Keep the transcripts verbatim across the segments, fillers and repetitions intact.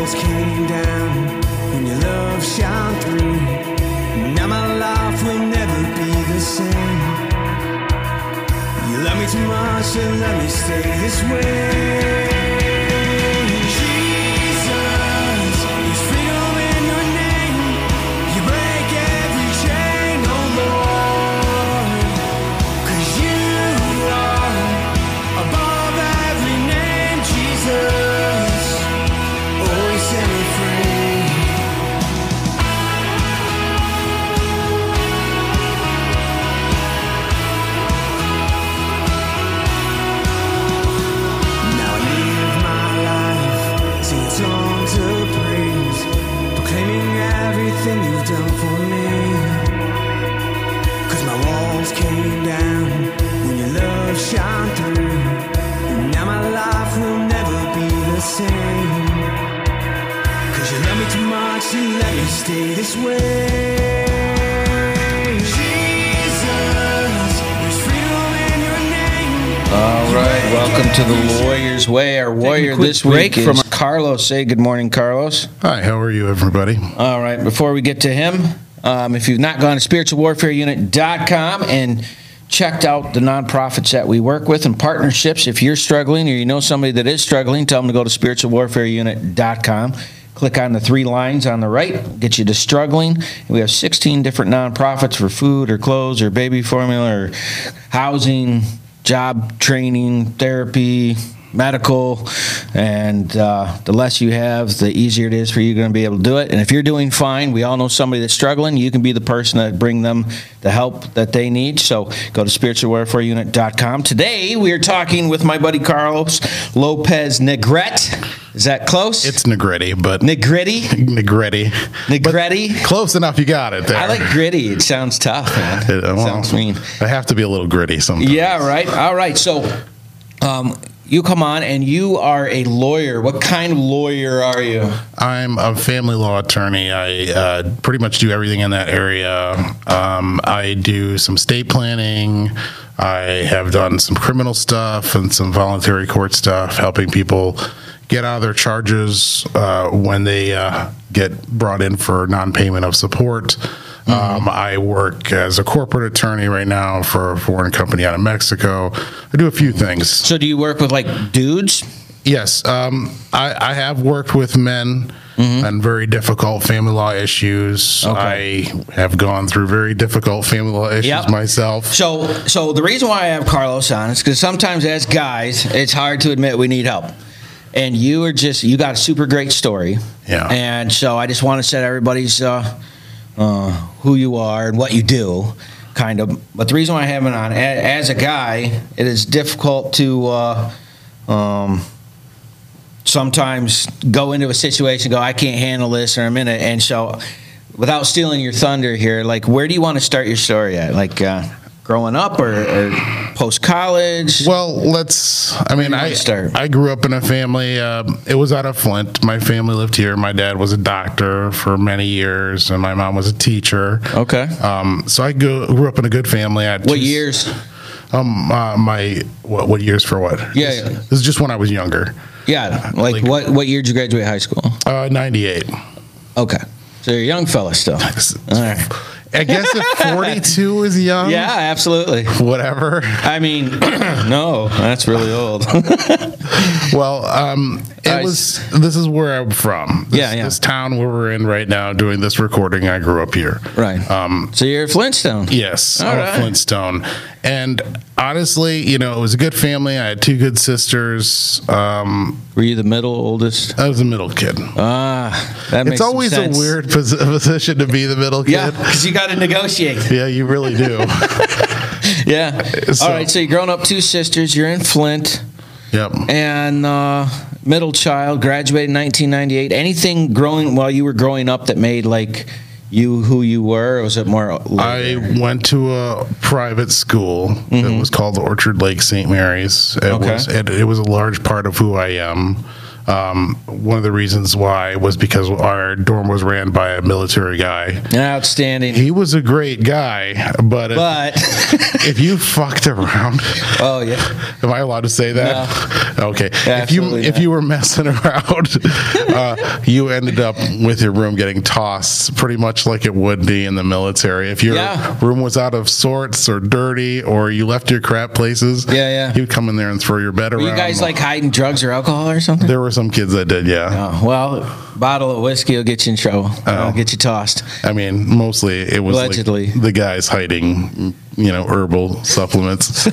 walls came down when your love shone through. Now my life will never be the same. You love me too much to let me stay this way. Everything you've done for me, 'cause my walls came down when your love shone through. And now my life will never be the same, 'cause you love me too much to let me stay this way. Jesus, there's freedom in your name. All right, welcome to the Warrior's Way. Our warrior this week is Carlos. Say good morning, Carlos. Hi, how are you, everybody? All right, before we get to him, um, if you've not gone to spiritual warfare unit dot com and checked out the nonprofits that we work with and partnerships, if you're struggling or you know somebody that is struggling, tell them to go to spiritual warfare unit dot com. Click on the three lines on the right, get you to struggling. We have sixteen different nonprofits for food or clothes or baby formula or housing, job training, therapy, medical, and uh, the less you have, the easier it is for you going to be able to do it. And if you're doing fine, we all know somebody that's struggling. You can be the person that bring them the help that they need. So go to spiritual warfare unit dot com. Today we are talking with my buddy Carlos Lopez Negrete. Is that close? It's Negretti, but Negretti. Negretti. Negretti. But close enough. You got it there. I like gritty. It sounds tough, man. It, well, sounds mean. I have to be a little gritty sometimes. Yeah. Right. All right. So. Um, You come on, and you are a lawyer. What kind of lawyer are you? I'm a family law attorney. I uh, pretty much do everything in that area. Um, I do some estate planning. I have done some criminal stuff and some voluntary court stuff, helping people get out of their charges uh, when they uh, get brought in for non-payment of support. Mm-hmm. Um, I work as a corporate attorney right now for a foreign company out of Mexico. I do a few things. So do you work with, like, dudes? Yes. Um, I, I have worked with men mm-hmm. on very difficult family law issues. Okay. I have gone through very difficult family law issues yep. myself. So, so the reason why I have Carlos on is because sometimes as guys, it's hard to admit we need help. And you are just, you got a super great story. Yeah. And so I just want to set everybody's... Uh, Uh, who you are and what you do, kind of. But the reason why I have it on, as a guy, it is difficult to uh, um, sometimes go into a situation and go, I can't handle this, or I'm in it. And so, without stealing your thunder here, like, where do you want to start your story at? Like, uh, growing up or, or post-college? Well, let's, I mean, I start? I grew up in a family, uh, it was out of Flint. My family lived here. My dad was a doctor for many years, and my mom was a teacher. Okay. Um, so I grew, grew up in a good family. I had what two, years? Um, uh, my, what, what years for what? Yeah. This, this is just when I was younger. Yeah, like, like what, what year did you graduate high school? Uh, ninety-eight. Okay. So you're a young fella still. All right. I guess if forty-two is young. Yeah, absolutely. Whatever. I mean, no, that's really old. Well, um, it I, was. This is where I'm from. This, yeah, yeah. This town where we're in right now doing this recording, I grew up here. Right. Um, so you're a Flintstone. Yes, All I'm right. a Flintstone. And honestly, you know, it was a good family. I had two good sisters. Um, Were you the middle, oldest? I was the middle kid. Ah, that makes It's always some sense. a weird pos- position to be the middle kid. Yeah, because you got to negotiate. Yeah, you really do. Yeah. So, all right, so you're growing up two sisters. You're in Flint. Yep. And uh, middle child, graduated in nineteen ninety-eight. Anything growing while you were growing up that made, like, you who you were, or was it more later? I went to a private school. Mm-hmm. It was called Orchard Lake Saint Mary's. It okay. was it, it was a large part of who I am. Um, one of the reasons why was because our dorm was ran by a military guy. Outstanding. He was a great guy, but if, But if you fucked around, oh yeah, am I allowed to say that? No. Okay. Yeah, if you absolutely if not. you were messing around, uh, you ended up with your room getting tossed, pretty much like it would be in the military. If your Yeah. room was out of sorts or dirty, or you left your crap places, Yeah, yeah. you'd come in there and throw your bed were around. you guys like hiding drugs or alcohol or something? There were some kids that did, yeah. Oh, well, bottle of whiskey will get you in trouble. It'll get you tossed. I mean, mostly it was Allegedly. like the guys hiding, you know, herbal supplements.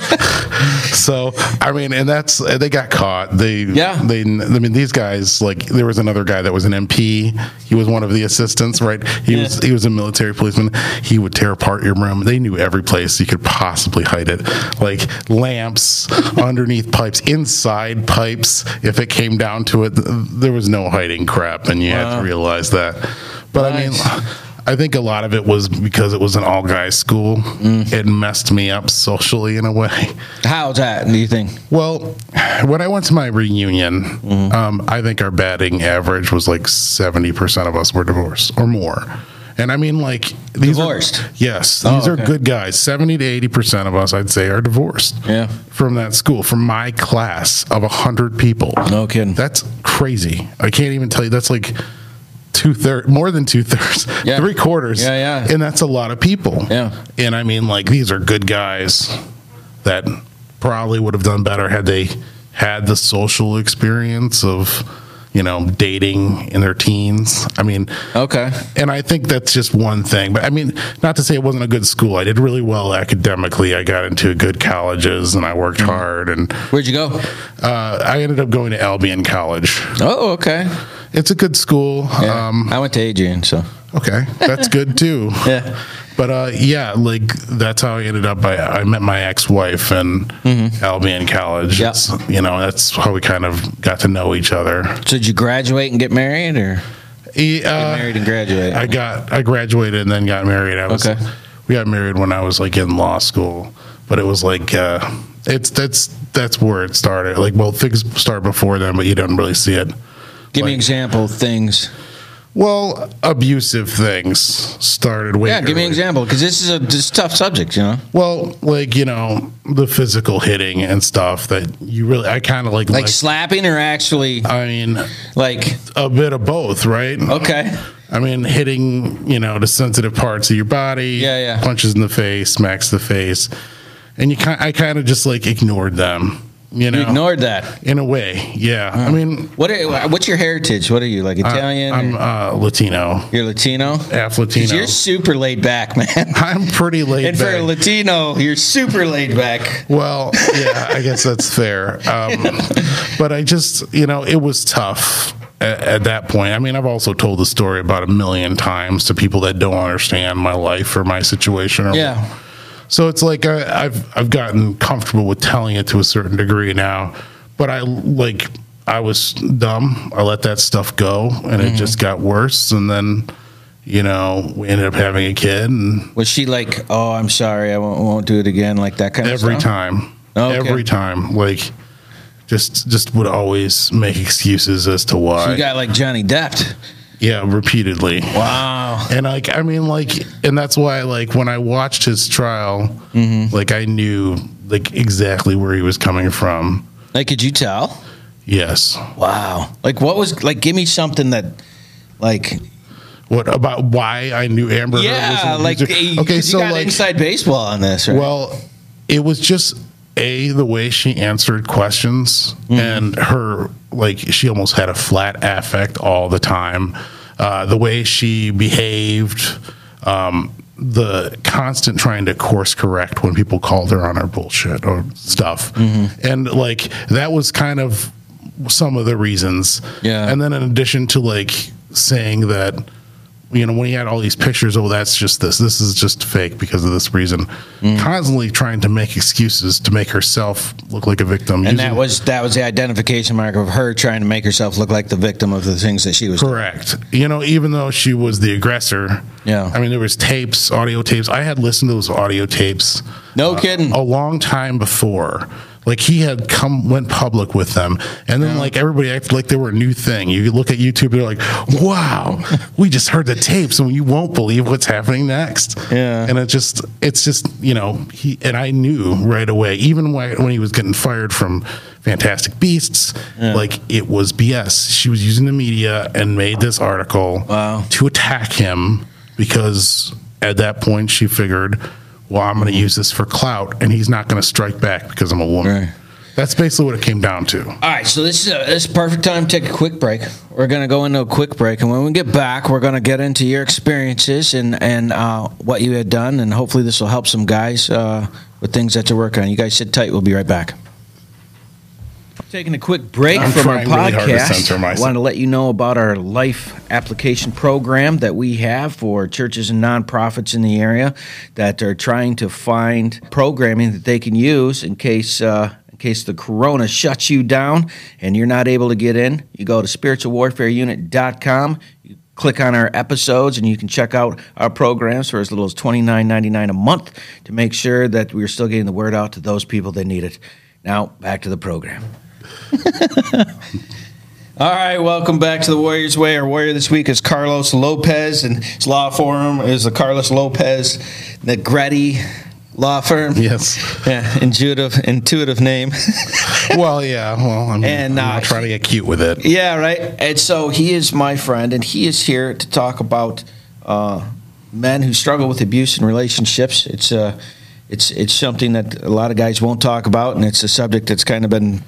So, I mean, and that's, they got caught. They, Yeah. they, I mean, these guys, like, there was another guy that was an M P. He was one of the assistants, right? He Yeah. was, he was a military policeman. He would tear apart your room. They knew every place you could possibly hide it. Like lamps, underneath pipes, inside pipes. If it came down to it, there was no hiding crap, and you had Wow. to realize that. But Nice. I mean, I think a lot of it was because it was an all guys school. Mm. It messed me up socially in a way. How's that, do you think? Well, when I went to my reunion, Mm-hmm. um, I think our batting average was like seventy percent of us were divorced or more. And I mean, like, these Divorced? Are, yes, Oh, these are okay. good guys. seventy to eighty percent of us, I'd say, are divorced. Yeah. From that school, from my class of one hundred people. No kidding. That's crazy. I can't even tell you. That's like two thirds, more than two thirds, Yeah. three quarters. Yeah, yeah. And that's a lot of people. Yeah. And I mean, like, these are good guys that probably would have done better had they had the social experience of, you know, dating in their teens. I mean, Okay. and I think that's just one thing. But I mean, not to say it wasn't a good school. I did really well academically. I got into good colleges and I worked Mm-hmm. hard. And Where'd you go? uh, I ended up going to Albion College. Oh, okay. It's a good school. Yeah. Um, I went to Adrian, so. okay, that's good too. Yeah. But uh, yeah, like that's how I ended up. I, I met my ex-wife in Albion College. Mm-hmm. Yeah. It's, you know, that's how we kind of got to know each other. So did you graduate and get married, or He, uh, get married and graduate? I got I graduated and then got married. I was Okay. we got married when I was like in law school, but it was like uh, it's that's that's where it started. Like, well, things start before then, but you don't really see it. Give me like- an example of things. Well, abusive things started way. Yeah, give me an early. example, because this is a this is a tough subject, you know. Well, like, you know, the physical hitting and stuff that you really, I kind of like, Like like, slapping, or actually, I mean, like, a bit of both, right? okay, I mean, hitting, you know, the sensitive parts of your body. Yeah, yeah. Punches in the face, smacks the face. And you kind, I kind of just like ignored them, you know, you ignored that. in a way. Yeah. I mean, What? Are, what's your heritage? What are you, like Italian? I'm or- uh, Latino, you're Latino. half 'Cause Latino. You're super laid back, man. I'm pretty laid And for a back. Latino, you're super laid back. Well, yeah, I guess that's fair. Um, but I just, you know, it was tough at, at that point. I mean, I've also told the story about a million times to people that don't understand my life or my situation. Or Yeah. So it's like I, I've I've gotten comfortable with telling it to a certain degree now. But I like I was dumb. I let that stuff go, and it just got worse. And then, you know, we ended up having a kid, and Was she like, oh, I'm sorry, I won't, won't do it again, like that kind of every stuff? time, Oh, okay. every time, like just just would always make excuses as to why. You got like Johnny Depp. Yeah, repeatedly. Wow. And like, I mean, like, and that's why, like, when I watched his trial, Mm-hmm. like, I knew like exactly where he was coming from. Like, could you tell? Yes. Wow. Like, what was, like, give me something that, like, What about why I knew Amber Heard was yeah, an like, abuser? eh, okay, 'cause so you got like, inside baseball on this, right? well, it was just a the way she answered questions Mm-hmm. and her like she almost had a flat affect all the time. Uh, the way she behaved, um, the constant trying to course correct when people called her on her bullshit or stuff, Mm-hmm. and like that was kind of some of the reasons. Yeah. And then in addition to like saying that, you know, when he had all these pictures, oh, that's just this. This is just fake because of this reason. Mm. Constantly trying to make excuses to make herself look like a victim. and using- that was that was the identification mark of her trying to make herself look like the victim of the things that she was doing. correct. You know, even though she was the aggressor. Yeah. I mean, there was tapes, audio tapes. I had listened to those audio tapes. No uh, kidding. A long time before. Like he had come went public with them, and then yeah. like everybody acted like they were a new thing. You look at YouTube, they're like, "Wow, we just heard the tapes, and you won't believe what's happening next." Yeah, and it just it's just you know he and I knew right away, even when he was getting fired from Fantastic Beasts, yeah. like it was B S. She was using the media and made this article wow. to attack him because at that point she figured, well, I'm going to use this for clout, and he's not going to strike back because I'm a woman. Right. That's basically what it came down to. All right, so this is a, this is a perfect time to take a quick break. We're going to go into a quick break, and when we get back, we're going to get into your experiences and, and uh, what you had done, and hopefully this will help some guys uh, with things that you're working on. You guys sit tight. We'll be right back. Taking a quick break I'm from our really podcast. I want to let you know about our life application program that we have for churches and nonprofits in the area that are trying to find programming that they can use in case uh, in case the corona shuts you down and you're not able to get in. You go to spiritual warfare unit dot com. You click on our episodes, and you can check out our programs for as little as twenty-nine ninety-nine a month to make sure that we're still getting the word out to those people that need it. Now, back to the program. All right, welcome back to the Warriors Way. Our warrior this week is Carlos Lopez, and his law firm is the Carlos Lopez Negretti Law Firm. Yes. Yeah, intuitive, intuitive name. Well, yeah. Well, I mean, and, uh, I'm not trying to get cute with it. Yeah, right. And so he is my friend, and he is here to talk about uh, men who struggle with abuse in relationships. It's uh, it's it's something that a lot of guys won't talk about, and it's a subject that's kind of been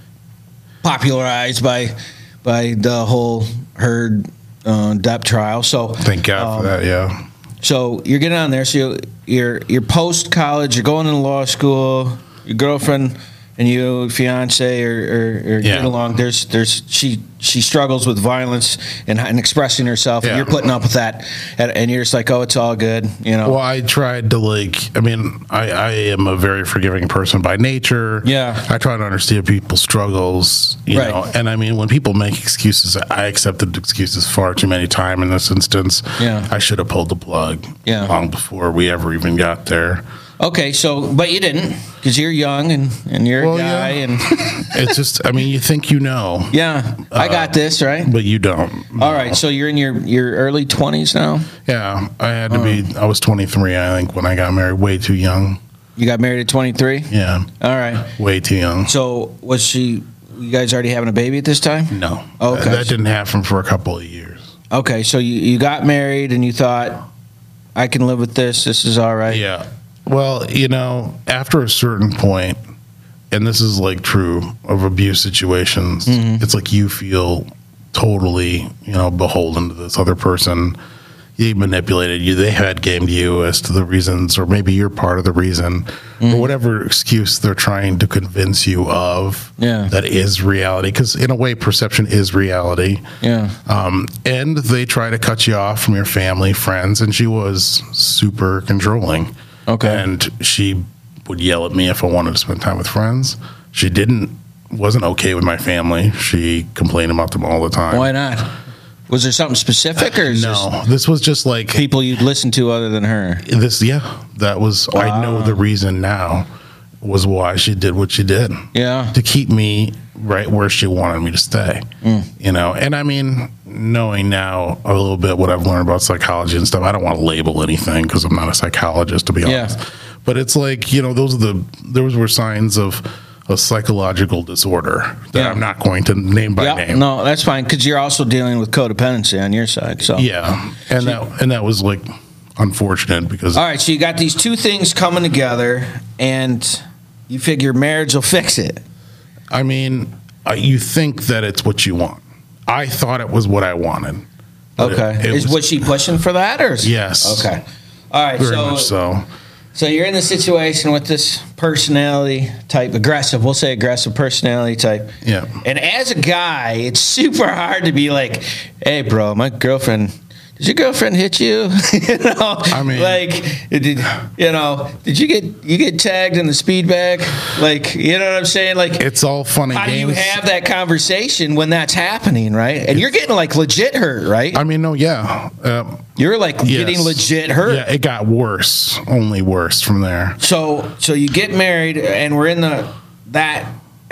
popularized by by the whole Heard uh, Depp trial. So thank God um, for that. Yeah. So you're getting on there. So you're you're post college. You're going into law school. Your girlfriend and you, fiance, or, or, or yeah. get along. There's there's she she struggles with violence and, and expressing herself. Yeah. And you're putting up with that, and, and you're just like, oh, it's all good, you know. Well, I tried to like. I mean, I, I am a very forgiving person by nature. Yeah. I try to understand people's struggles, you right. know. And I mean, when people make excuses, I accepted excuses far too many times in this instance. Yeah. I should have pulled the plug. Yeah. Long before we ever even got there. Okay, so but you didn't because you're young and, and you're well, a guy yeah. and it's just I mean you think you know yeah I got uh, this right but you don't. All right, so you're in your, your early twenties now. Yeah, I had to oh. be. I was twenty-three, I think, when I got married. Way too young. You got married at twenty-three? Yeah. All right. Way too young. So was she? You guys already having a baby at this time? No. Okay. That didn't happen for a couple of years. Okay, so you, you got married and you thought, I can live with this. This is all right. Yeah. Well, you know, after a certain point, and this is like true of abuse situations, mm-hmm. it's like you feel totally, you know, beholden to this other person. They manipulated you. They had gamed you as to the reasons, or maybe you're part of the reason, mm-hmm. or whatever excuse they're trying to convince you of yeah. that is reality. Because in a way, perception is reality. Yeah. Um, and they try to cut you off from your family, friends, and she was super controlling. Okay. And she would yell at me if I wanted to spend time with friends. She didn't, wasn't okay with my family. She complained about them all the time. Why not? Was there something specific, or is no? This, this was just like people you'd listen to other than her. This, yeah, that was. Wow. I know the reason now was why she did what she did. Yeah, to keep me right where she wanted me to stay. Mm. You know, and I mean, knowing now a little bit what I've learned about psychology and stuff, I don't want to label anything because I'm not a psychologist, to be honest. Yeah. But it's like, you know, those are the those were signs of a psychological disorder that yeah. I'm not going to name by yeah, name. No, that's fine, because you're also dealing with codependency on your side. So yeah, and so, that and that was like unfortunate because. All right, so you got these two things coming together, and you figure marriage will fix it. I mean, uh, you think that it's what you want. I thought it was what I wanted. Okay, it, it is was, was she pushing for that, or is, yes? Okay, all right, very so, much so. So you're in the situation with this personality type, aggressive, we'll say aggressive personality type. Yeah. And as a guy, it's super hard to be like, hey, bro, my girlfriend, did your girlfriend hit you? you know, I mean, like, did, you know, did you get you get tagged in the speed bag? Like, you know what I'm saying? Like, it's all funny how games. do you have that conversation when that's happening, right? And it's, you're getting like legit hurt, right? I mean, no, yeah. Um, You're like yes. getting legit hurt. Yeah, it got worse, only worse from there. So, so you get married, and we're in the that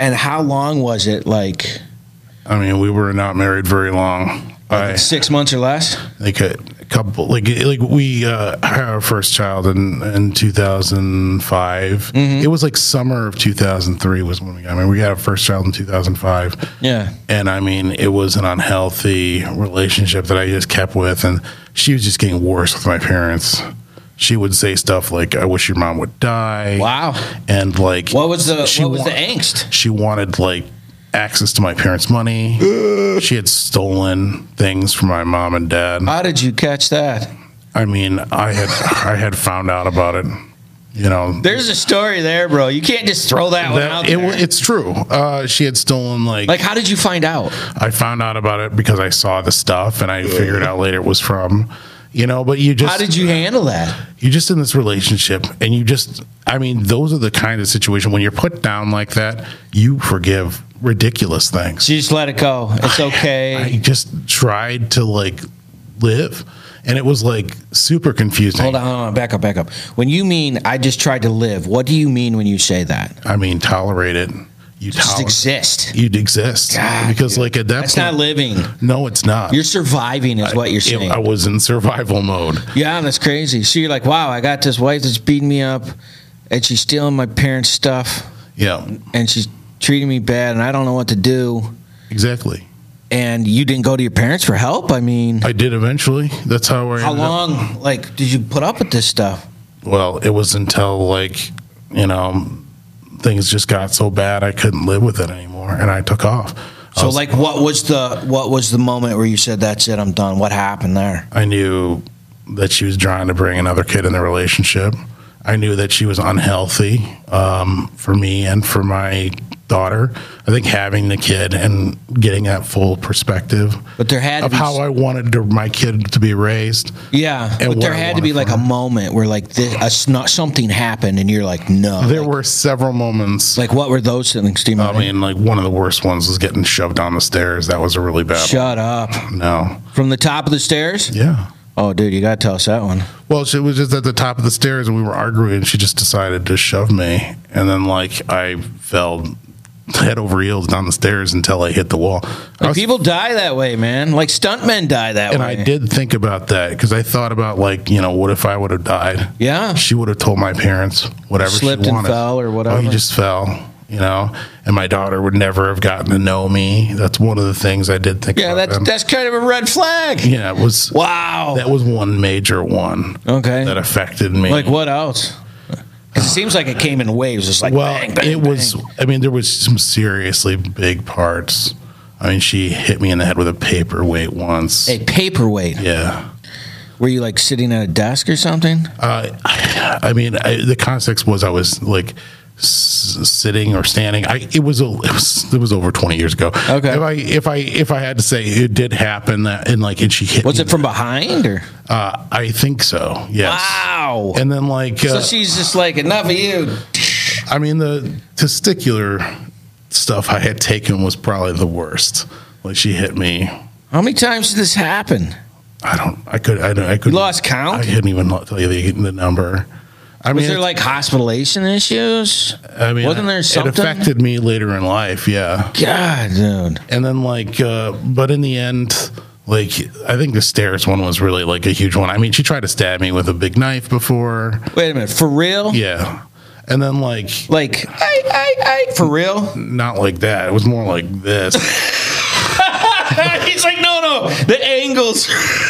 And how long was it? Like, I mean, we were not married very long. like I, six months or less? like a, a couple, like like we uh, had our first child in in two thousand five. Mm-hmm. It was like summer of two thousand three was when we got. I mean, we got our first child in two thousand five. Yeah. And I mean, it was an unhealthy relationship that I just kept with, and she was just getting worse with my parents. She would say stuff like, "I wish your mom would die." Wow. And like, What was the she what was wa- the angst? She wanted like access to my parents' money. She had stolen things from my mom and dad. How did you catch that? I mean, I had I had found out about it. You know, There's a story there, bro. You can't just throw that, one that out it, there. it's true. Uh, she had stolen like, Like, how did you find out? I found out about it because I saw the stuff and I figured out later it was from. You know, but you just How did you handle that? you're just in this relationship and you just I mean, those are the kind of situation when you're put down like that, you forgive ridiculous things. So you just let it go. It's okay. I just tried to like live, and it was like super confusing. Hold on, hold on, back up, back up. When you mean I just tried to live, what do you mean when you say that? I mean, tolerate it. You Just toler- exist. You'd exist God, because, dude. like at that That's point, not living. no, it's not. You're surviving, is what you're It- saying. I was in survival mode. Yeah, that's crazy. So you're like, wow, I got this wife that's beating me up, and she's stealing my parents' stuff, Yeah, and she's treating me bad, and I don't know what to do. exactly. And you didn't go to your parents for help? I mean, I did eventually. That's how I. how ended up- long, like, did you put up with this stuff? Well, it was until like you know things just got so bad I couldn't live with it anymore, and I took off. I So, was- like, what was the what was the moment where you said, that's it, I'm done? What happened there? I knew that she was trying to bring another kid in the relationship. I knew that she was unhealthy um, for me and for my daughter. I think having the kid and getting that full perspective But there had to of be how I wanted to, my kid to be raised. Yeah, and but there what I had to be wanted like from a her. moment where like this, a, sno- something happened, and you're like, no. There like, were several moments. like what were those things? Do you I remember? mean, like one of the worst ones was getting shoved down the stairs. That was a really bad Shut up! one. No. From the top of the stairs? Yeah. Oh, dude, you gotta tell us that one. Well, she was just at the top of the stairs and we were arguing and she just decided to shove me. And then, like, I fell head over heels down the stairs until I hit the wall. I Like, was- people die that way, man. Like stuntmen die that and way. I did think about that because I thought about, like, you know, what if I would have died? Yeah. She would have told my parents whatever Slipped she and wanted. fell or Oh, whatever. you just fell. You know, and my daughter would never have gotten to know me. That's one of the things I did think Yeah, about. that's them. that's kind of a red flag. Yeah, it was. Wow. That was one major one. Okay. That affected me. Like what else? Because it seems like it came in waves. It's like Well, bang, bang, it was. bang. I mean, there was some seriously big parts. I mean, she hit me in the head with a paperweight once. a paperweight. Yeah. Were you like sitting at a desk or something? Uh, I mean, I, the context was I was like s- sitting or standing. I it was a, it was it was over twenty years ago. Okay. If I if I if I had to say it did happen that and like and she hit Was me, it from behind or? Uh, I think so. Yes. Wow. And then like So uh, she's just like, enough of you. I mean, the testicular stuff I had taken was probably the worst. Like she hit me. How many times did this happen? I don't. I could. I don't. I could. You lost count? I couldn't even tell you the, the number. I Was mean, there like hospitalation issues? I mean, wasn't there it something? affected me later in life. Yeah. God, dude. And then like, uh, but in the end, like, I think the stairs one was really like a huge one. I mean, she tried to stab me with a big knife before. Wait a minute, for real? Yeah. And then like, Like, I, I, I, for real? not like that. It was more like this. He's like, no, no, the angles.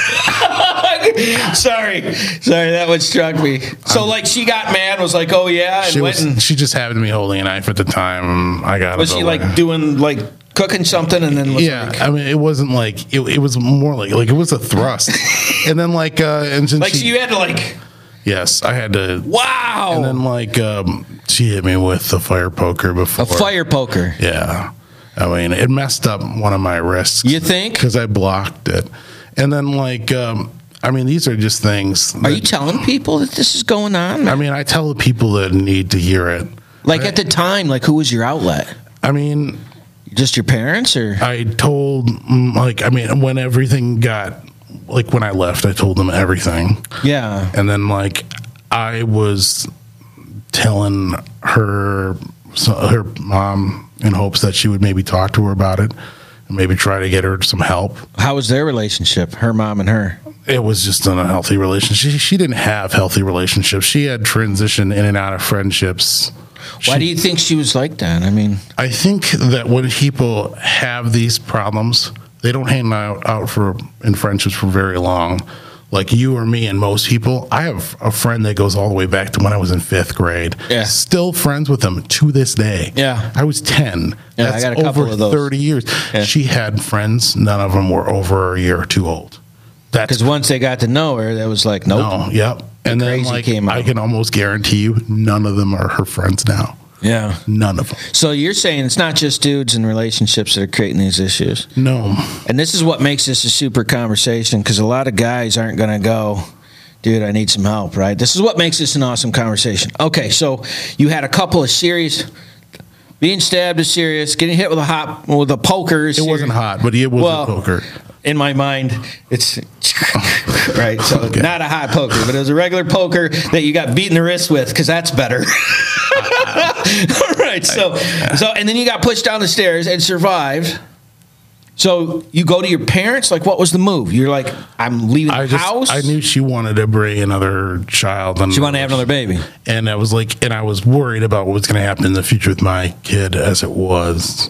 sorry, sorry, that one struck me. So, like, she got mad, was like, oh yeah, and She went was. and She just happened to be holding a knife at the time. I got. was it she over. like doing like cooking something, and then was Yeah, like, I mean, it wasn't like it. It was more like like it was a thrust, and then like uh, and then like she, so you had to like, yes, I had to. wow, And then like um, she hit me with the fire poker before. a fire poker. Yeah, I mean, it messed up one of my wrists. You think? Because I blocked it, and then like um, I mean, these are just things. Are that- you telling people that this is going on? I mean, I tell the people that need to hear it. Like at the time, like who was your outlet? I mean, Just your parents, or I told mm, like I mean, when everything got like when I left, I told them everything. yeah, And then, like, I was telling her, so her mom in hopes that she would maybe talk to her about it and maybe try to get her some help. How was their relationship, her mom and her? It was just an unhealthy relationship. She, she didn't have healthy relationships. She had transitioned in and out of friendships. Why She- do you think she was like that? I mean, I think that when people have these problems, they don't hang out, out for in friendships for very long. Like you or me and most people, I have a friend that goes all the way back to when I was in fifth grade. Yeah. Still friends with him to this day. Yeah. I was ten. Yeah, I That's got a couple over of those. thirty years. Yeah. She had friends. None of them were over a year or two old. That's because once they got to know her, that was like, nope. no, yep. And then crazy like came out. I can almost guarantee you, none of them are her friends now. Yeah. None of them. So you're saying it's not just dudes in relationships that are creating these issues. No. And this is what makes this a super conversation, because a lot of guys aren't going to go, dude, I need some help, right? This is what makes this an awesome conversation. Okay, so you had a couple of serious, being stabbed is serious, getting hit with a hot, with a poker is It serious. wasn't hot, but it was Well, a poker. In my mind, it's right. So Okay. not a hot poker, but it was a regular poker that you got beat in the wrist with, because that's better. All right. So, so and then you got pushed down the stairs and survived. So you go to your parents. Like, what was the move? You're like, I'm leaving I the just, house. I knew she wanted to bring another child. And She wanted to have another baby. And I was like, and I was worried about what was going to happen in the future with my kid as it was.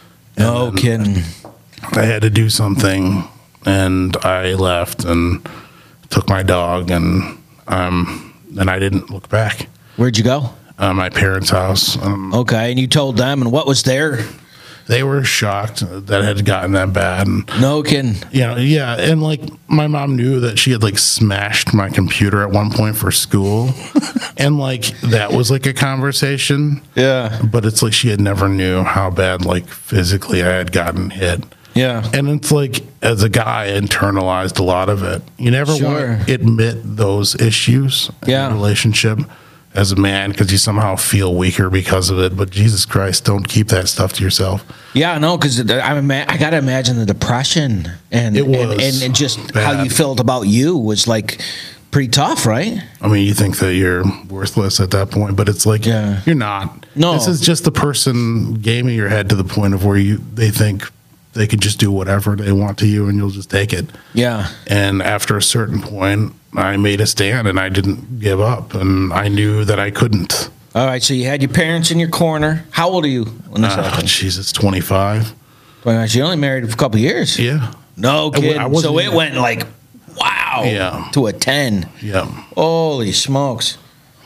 No And kidding. I had to do something, and I left and took my dog, and um, and I didn't look back. Where'd you go? Uh, my parents' house. Um, Okay, and you told them, and what was there? They were shocked that it had gotten that bad. And, No kidding. you know, yeah. And like my mom knew that she had like smashed my computer at one point for school. And like that was like a conversation. Yeah. But it's like she had never knew how bad like physically I had gotten hit. Yeah. And it's like as a guy, I internalized a lot of it. You never Sure. want to admit those issues in Yeah. a relationship as a man, because you somehow feel weaker because of it. But Jesus Christ, don't keep that stuff to yourself. Yeah, no, because I ima- I got to imagine the depression and It was and, and, and just how bad. you felt about you was like pretty tough, right? I mean, you think that you're worthless at that point, but it's like Yeah. you're not. No. This is just the person gaming your head to the point of where you they think they could just do whatever they want to you, and you'll just take it. Yeah. And after a certain point, I made a stand, and I didn't give up, and I knew that I couldn't. All right, so you had your parents in your corner. How old are you when this Uh, happened? Jesus, twenty-five. Well, you only married for a couple years. Yeah. No I kidding. wasn't So it even- went like, wow, Yeah. to a ten. Yeah. Holy smokes.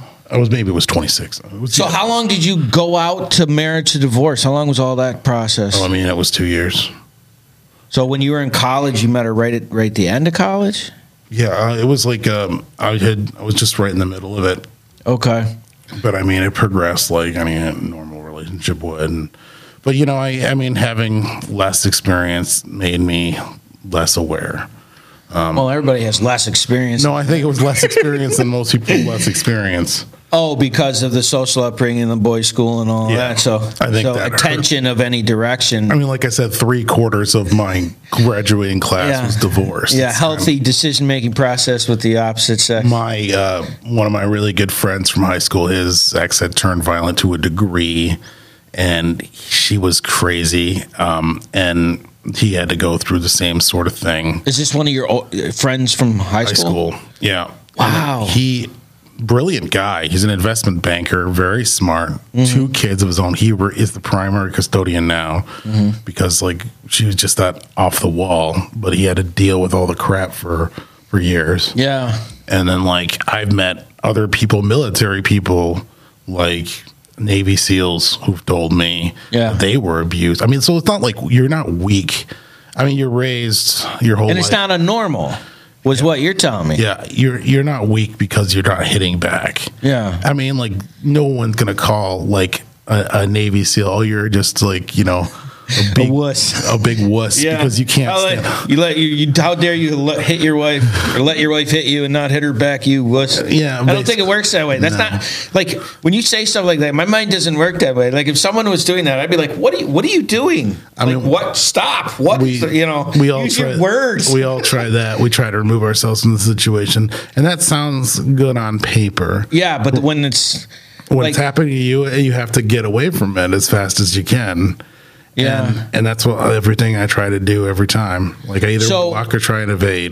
I was maybe it was twenty-six. It was, So yeah. how long did you go out to marriage to divorce? How long was all that process? Oh, I mean, it was two years. So when you were in college, you met her right at right at the end of college? Yeah, uh, it was like um, I had. I was just right in the middle of it. Okay. But I mean, it progressed like any normal relationship would. And, but you know, I, I mean, having less experience made me less aware. Well, everybody has less experience. No, I think it was less experience than most people with less experience. Oh, because of the social upbringing, the boys' school, and all Yeah, that. So, I think so that hurt. attention of any direction. I mean, like I said, three quarters of my graduating class Yeah. was divorced. yeah, It's healthy decision making process with the opposite sex. My uh, one of my really good friends from high school, his ex had turned violent to a degree, and she was crazy, um, and he had to go through the same sort of thing. Is this one of your o- friends from high High school? school, yeah. Wow. And he brilliant guy. He's an investment banker, very smart. Mm-hmm. Two kids of his own. He re- is the primary custodian now Mm-hmm. because like she was just that off the wall, but he had to deal with all the crap for for years. Yeah. And then like I've met other people, military people, like Navy SEALs who've told me Yeah. that they were abused. I mean, so it's not like you're not weak. I mean, you're raised your whole And it's life. not a normal, was what you're telling me. Yeah, you're you're not weak because you're not hitting back. Yeah. I mean, like no one's gonna call like a, a Navy SEAL. Oh, you're just like you know a big wuss. a big wuss because you can't. How, Stand let, you let you, you. How dare you let, hit your wife or let your wife hit you and not hit her back? You wuss. Yeah, I but don't think it works that way. That's no. not like when you say stuff like that. My mind doesn't work that way. Like if someone was doing that, I'd be like, "What are you? What are you doing? I like, mean, what? Stop! What? we you know? we all use try your words. We all try that. We try to remove ourselves from the situation, and that sounds good on paper. yeah, but when it's when like, it's happening to you, you have to get away from it as fast as you can. Yeah. And, and that's what everything I try to do every time. Like I either So- block or try and evade.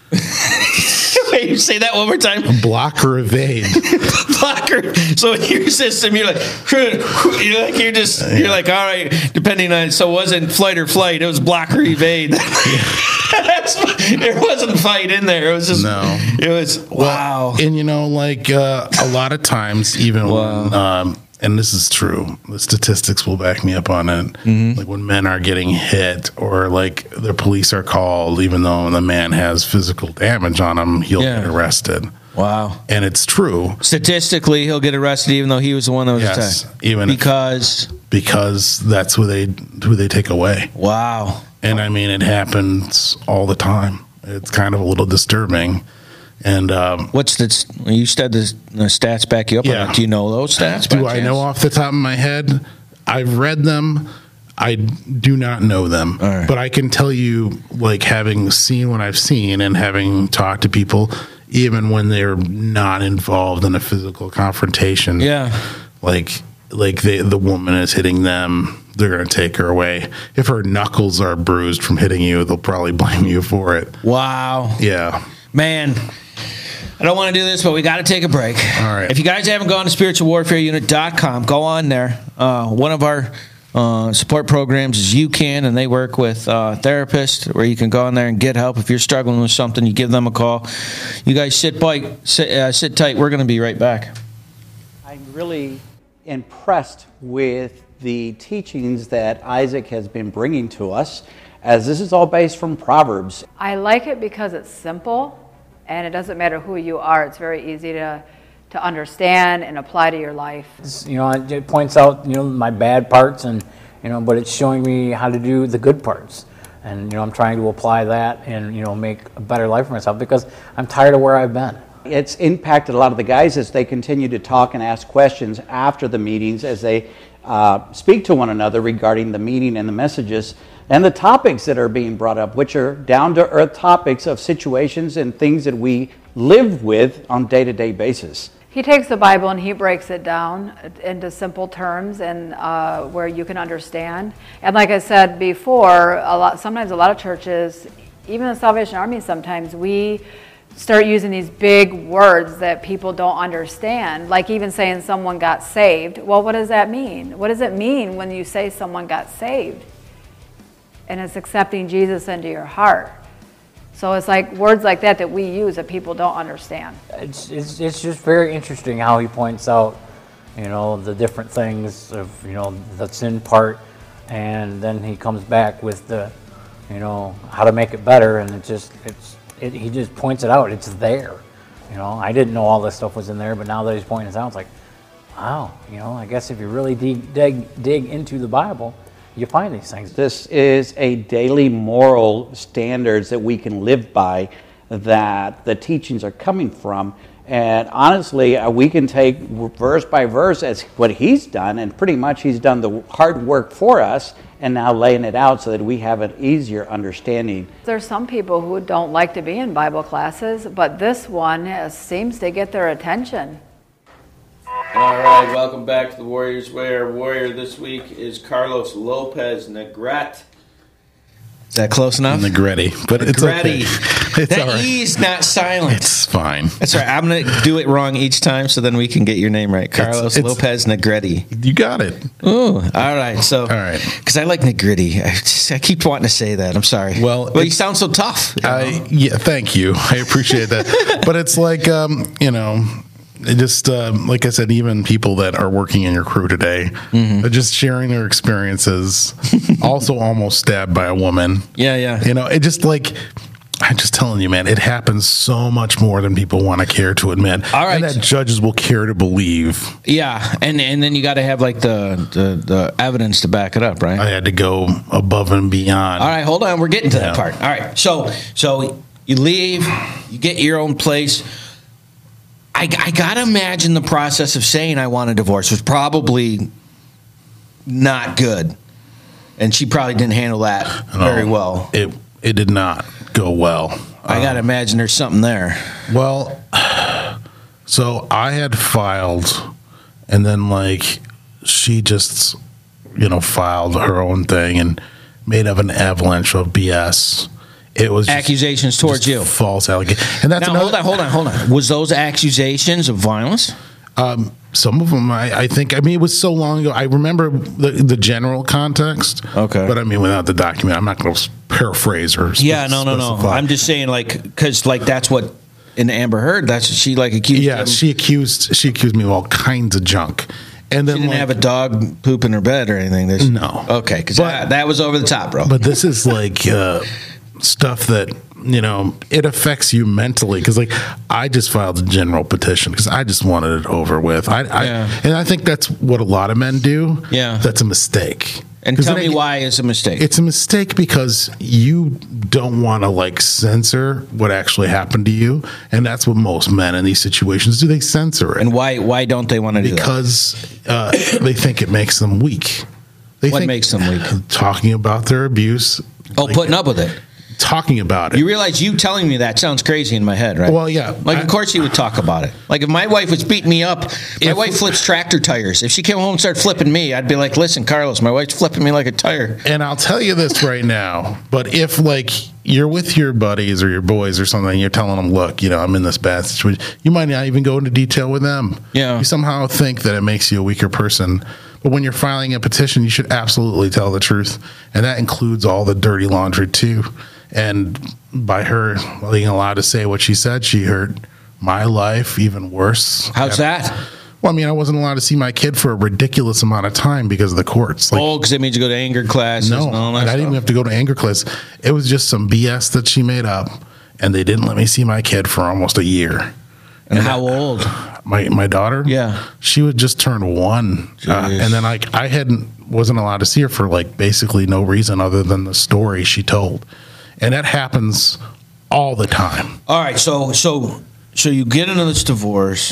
Wait, say that one more time. Block or evade. Blocker. So in your system, you're like, you're like, you're just, you're like, all right, depending on, so it wasn't flight or flight, it was block or evade. That's, there wasn't fight in there. It was just, No. it was, wow. And you know, like uh, a lot of times, even Wow. when, um, and this is true, the statistics will back me up on it. Mm-hmm. Like when men are getting hit, or like the police are called, even though the man has physical damage on him, he'll Yeah. get arrested. Wow. And it's true Statistically, he'll get arrested even though he was the one that was Yes, attacked. even if- because, because that's who they who they take away. wow. And I mean, it happens all the time. It's kind of a little disturbing. And um, What's the, you said the, the stats back you up Yeah. on it. Do you know those stats? do by I know chance? off the top of my head? I've read them. I do not know them, All right. but I can tell you, like having seen what I've seen and having talked to people, even when they're not involved in a physical confrontation, Yeah. like like they, the woman is hitting them, they're going to take her away. If her knuckles are bruised from hitting you, they'll probably blame you for it. Wow. Yeah. Man, I don't want to do this, but we got to take a break. All right. If you guys haven't gone to spiritual warfare unit dot com, go on there. Uh, one of our uh, support programs is You Can, and they work with uh, therapists where you can go on there and get help. If you're struggling with something, you give them a call. You guys sit, bite, sit, uh, sit tight. We're going to be right back. I'm really impressed with the teachings that Isaac has been bringing to us, as this is all based from Proverbs. I like it because it's simple, and it doesn't matter who you are. It's very easy to to understand and apply to your life. You know, it points out, you know, my bad parts, and, you know, but it's showing me how to do the good parts. And, you know, I'm trying to apply that and, you know, make a better life for myself because I'm tired of where I've been. It's impacted a lot of the guys as they continue to talk and ask questions after the meetings, as they uh, speak to one another regarding the meeting and the messages and the topics that are being brought up, which are down-to-earth topics of situations and things that we live with on a day-to-day basis. He takes the Bible and he breaks it down into simple terms and uh, where you can understand. And like I said before, a lot sometimes a lot of churches, even the Salvation Army, sometimes we start using these big words that people don't understand, like even saying someone got saved. Well, what does that mean? What does it mean when you say someone got saved? And it's accepting Jesus into your heart. So it's like words like that that we use that people don't understand. It's, it's, it's just very interesting how he points out, you know, the different things of, you know, the sin part, and then he comes back with the, you know, how to make it better, and it just, it's, it, he just points it out. It's there. You know, I didn't know all this stuff was in there, but now that he's pointing it out, it's like, wow, you know, I guess if you really dig, dig, dig into the Bible, you find these things. This is a daily moral standards that we can live by, that the teachings are coming from. And honestly, uh, we can take verse by verse as what he's done, and pretty much he's done the hard work for us and now laying it out so that we have an easier understanding. There's some people who don't like to be in Bible classes, but this one uh, seems to get their attention. All right, welcome back to the Warriors Way. Our warrior this week is Carlos Lopez Negrete. Is that close enough? Negretti, but it's okay. Negretti. It's That all right. E's not silent. It's fine. That's right. I'm going to do it wrong each time so then we can get your name right. Carlos it's- Lopez Negrete. You got it. Ooh, all right. So, All right. Because I like Negrete. I, just, I keep wanting to say that. I'm sorry. Well, well you it's- sound so tough. you know? I yeah, thank you. I appreciate that. But it's like um, you know, it just um, like I said, even people that are working in your crew today, Mm-hmm. are just sharing their experiences. Also, almost stabbed by a woman. Yeah, yeah. You know, it just like. I'm just telling you, man, it happens so much more than people want to care to admit. All right. And that judges will care to believe. Yeah, and and then you got to have like the, the the evidence to back it up, right? I had to go above and beyond. All right, hold on. We're getting to that Yeah. part. All right. So so you leave, you get your own place. I, I got to imagine the process of saying I want a divorce was probably not good. And she probably didn't handle that No, very well. It it did not go well. I got to imagine there's something there. Well, so I had filed and then like she just, you know, filed her own thing and made of an avalanche of B S. It was just, accusations towards just you, false allegations, and that's now another, hold on, hold on, hold on. Was those accusations of violence? Um, some of them, I, I think. I mean, it was so long ago. I remember the, the general context. Okay. But I mean, without the document, I'm not going to paraphrase or. Spe- Yeah, no, no, no. specify. I'm just saying, like, because like that's what in the Amber Heard. That's what she like accused. Yeah, him. she accused she accused me of all kinds of junk, and then She didn't like, have a dog poop in her bed or anything. There's, No. Okay, because But- that, that was over the top, bro. But this is like uh, stuff that, you know, it affects you mentally. Because like I just filed a general petition because I just wanted it over with. I, I Yeah. and I think that's what a lot of men do. Yeah. That's a mistake. and 'Cause tell then me it- why it's a mistake. It's a mistake because you don't want to like censor what actually happened to you, and that's what most men in these situations do. They censor it and why why don't they want to do that? because uh, they think it makes them weak. They What think makes them weak? Talking about their abuse. Oh, like, putting up with it. talking about it. You realize you telling me that sounds crazy in my head, right? Well, yeah. Like, I- of course you would talk about it. Like, if my wife was beating me up, my If- wife flips tractor tires. If she came home and started flipping me, I'd be like, listen, Carlos, my wife's flipping me like a tire. And I'll tell you this right now, but if like you're with your buddies or your boys or something, and you're telling them, look, you know, I'm in this bad situation, you might not even go into detail with them. Yeah. You somehow think that it makes you a weaker person. But when you're filing a petition, you should absolutely tell the truth. And that includes all the dirty laundry too. And by her being allowed to say what she said, she hurt my life even worse. How's that? Well, I mean, I wasn't allowed to see my kid for a ridiculous amount of time because of the courts. Like, Oh, because it means you go to anger classes no, and all that and I stuff. didn't even have to go to anger class. It was just some B S that she made up, and they didn't let me see my kid for almost a year. And how old? My my daughter, Yeah. she would just turn one, uh, Jeez. and then like I hadn't wasn't allowed to see her for like basically no reason other than the story she told, and that happens all the time. All right, so so so you get into this divorce.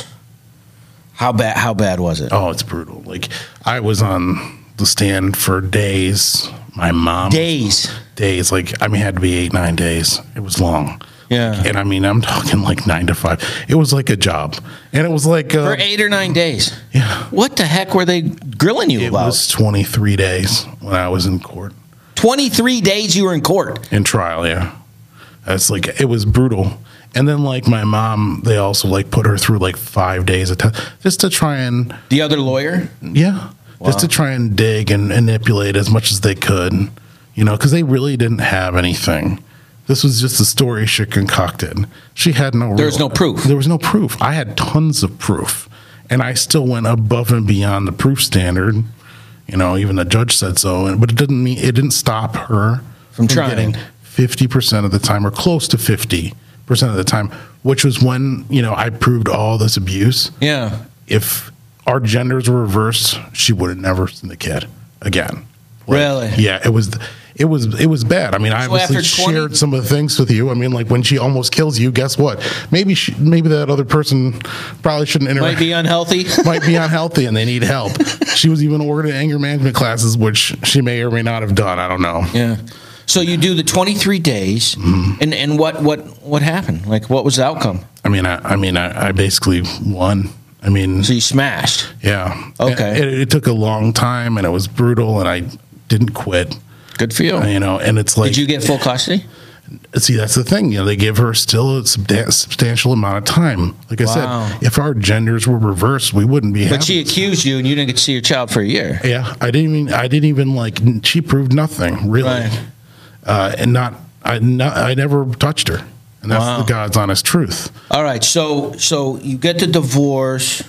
How bad? How bad was it? Oh, it's brutal. Like I was on the stand for days. My mom Days. days. Like I mean, it had to be eight nine days. It was long. Yeah. And I mean, I'm talking like nine to five. It was like a job, and it was like uh, For eight or nine days. yeah. What the heck were they grilling you It about? was twenty-three days when I was in court twenty-three days you were in court. in trial. Yeah, that's like it was brutal. And then like my mom, they also like put her through like five days of time just to try and The other lawyer? yeah, just to try and dig and manipulate as much as they could, you know, because they really didn't have anything. This was just a story she concocted. She had no. There was real- no proof. There was no proof. I had tons of proof, and I still went above and beyond the proof standard. You know, even the judge said so. And but it didn't mean it didn't stop her From trying. getting fifty percent of the time, or close to fifty percent of the time, which was when you know I proved all this abuse. Yeah. If our genders were reversed, she would have never seen the kid again. Like, Really? Yeah, it was it was it was bad. I mean, I So obviously after twenty shared some of the things with you. I mean, like when she almost kills you, guess what? Maybe she, maybe that other person probably shouldn't interact. Might be unhealthy. Might be unhealthy and they need help. She was even ordered anger management classes, which she may or may not have done. I don't know. Yeah. So you do the twenty-three days, Mm-hmm. and, and what, what, what happened? Like, what was the outcome? I mean, I, I mean, I, I basically won. I mean, So you smashed. yeah. Okay. It, it took a long time and it was brutal, and I didn't quit. Good for you. You know, and it's like, Did you get full custody? see, that's the thing. You know, they give her still a substan- substantial amount of time. Like I Wow. said, if our genders were reversed, we wouldn't be. But having she this. accused you, and you didn't get to see your child for a year. Yeah, I didn't even. I didn't even like. She proved nothing really, Right. uh, and not. I not. I never touched her, and that's Wow. the God's honest truth. All right. So so you get the divorce.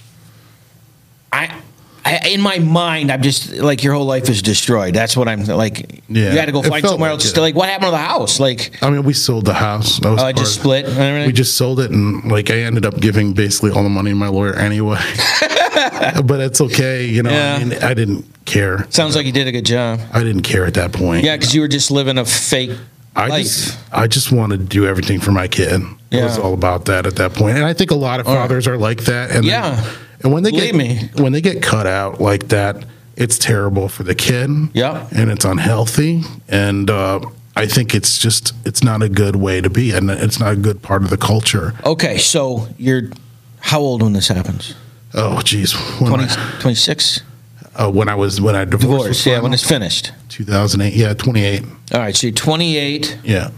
I. I, in my mind, I'm just like your whole life is destroyed. That's what I'm like. Yeah, you had to go it find felt somewhere like else. it. To, like, what happened to the house? Like, I mean, we sold the house. That was oh, I part just of- split. And everything? We just sold it, and like I ended up giving basically all the money to my lawyer anyway. But it's okay, you know. Yeah. I mean, I didn't care. Sounds like you did a good job. I didn't care at that point. Yeah, because you were just living a fake I life. just, I just wanted to do everything for my kid. It was Yeah. all about that at that point. And I think a lot of right. fathers are like that. And Yeah. then- and when they Believe get me. when they get cut out like that, it's terrible for the kid. Yeah. And it's unhealthy. And uh, I think it's just it's not a good way to be, and it's not a good part of the culture. Okay, so you're how old when this happens? Oh, geez. When, twenty, I, twenty-six? uh, when I was when I divorced. Divorce, yeah, when it's finished. two thousand eight, yeah, twenty-eight. All right, so you're twenty-eight. Yeah.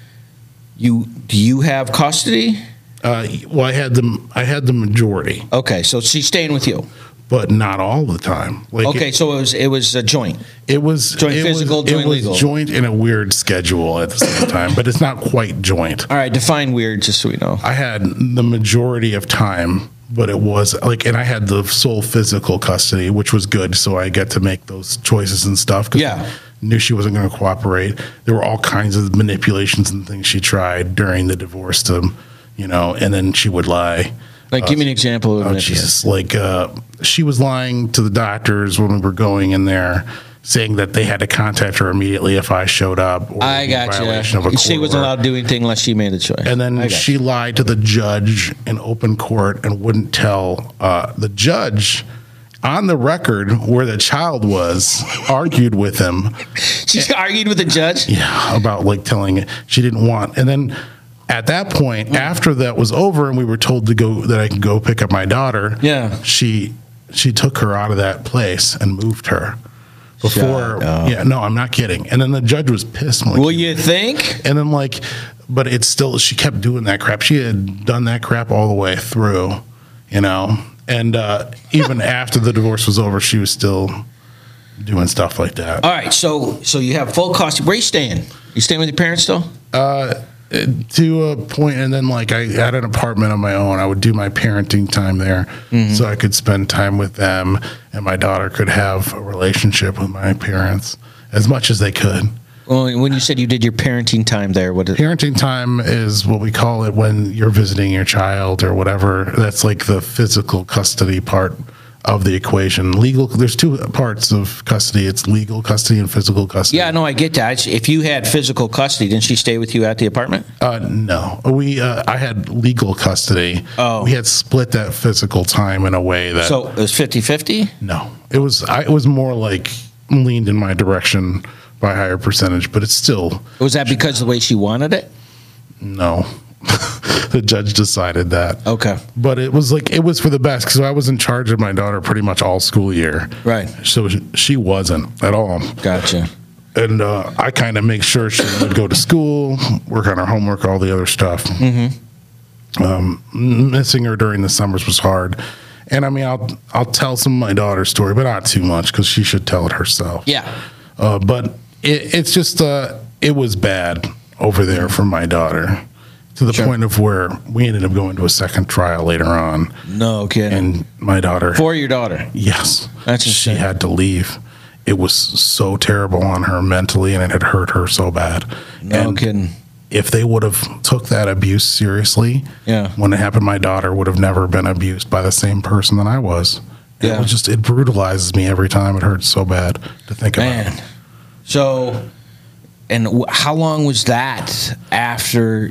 You do you have custody? Uh, well, I had the I had the majority, Okay, so she's staying with you. but not all the time. Like Okay, it, so it was it was a joint. it was Joint it physical, was, joint it was legal. joint in a weird schedule at the same time, but it's not quite joint. All right, define weird, just so we know. I had the majority of time, but it was like, and I had the sole physical custody, which was good. So I get to make those choices and stuff. 'Cause Yeah. I knew she wasn't going to cooperate. There were all kinds of manipulations and things she tried during the divorce to, you know, and then she would lie. Like, give me an example of Oh, an Jesus. Like, uh, she was lying to the doctors when we were going in there, saying that they had to contact her immediately if I showed up. Or I in got violation of a you. She court wasn't order. allowed to do anything unless she made a choice. And then I got she you. lied to the judge in open court and wouldn't tell uh, the judge on the record where the child was, argued with him. She argued with the judge. Yeah, about like telling it she didn't want. And then at that point, after that was over and we were told to go, that I could go pick up my daughter. Yeah. She, she took her out of that place and moved her before. Shut up. Yeah, no, I'm not kidding. And then the judge was pissed. Like, Well, you think? and then like, but it's still, she kept doing that crap. She had done that crap all the way through, you know? And uh, even after the divorce was over, she was still doing stuff like that. All right, so so you have full cost. Where are you staying? You staying with your parents still? Uh, to a point, and then like I had an apartment of my own. I would do my parenting time there, so I could spend time with them, and my daughter could have a relationship with my parents as much as they could. Well, when you said you did your parenting time there, what is Parenting time is what we call it when you're visiting your child or whatever. That's like the physical custody part of the equation. Legal, there's two parts of custody. It's legal custody and physical custody. Yeah, no, I get that. If you had physical custody, didn't she stay with you at the apartment? Uh, no, we. Uh, I had legal custody. Oh. We had split that physical time in a way that. So it was fifty-fifty? no, it was. I, it was more like leaned in my direction by a higher percentage, but it's still Was that because of the way she wanted it? no. The judge decided that. Okay. But it was like it was for the best because I was in charge of my daughter pretty much all school year. Right. So she, she wasn't at all. Gotcha. And uh, I kind of make sure she would go to school, work on her homework, all the other stuff. Mm-hmm. Um, missing her during the summers was hard. And I mean, I'll I'll tell some of my daughter's story, but not too much because she should tell it herself. Yeah. Uh, but it, it's just uh, it was bad over there for my daughter to the Sure. point of where we ended up going to a second trial later on. No kidding. And my daughter, For your daughter. yes, That's she insane. had to leave. It was so terrible on her mentally, and it had hurt her so bad. No and kidding. if they would have took that abuse seriously, Yeah. when it happened, my daughter would have never been abused by the same person that I was. And Yeah. It was just it brutalizes me every time. It hurts so bad to think about. Man. So, and wh- how long was that after,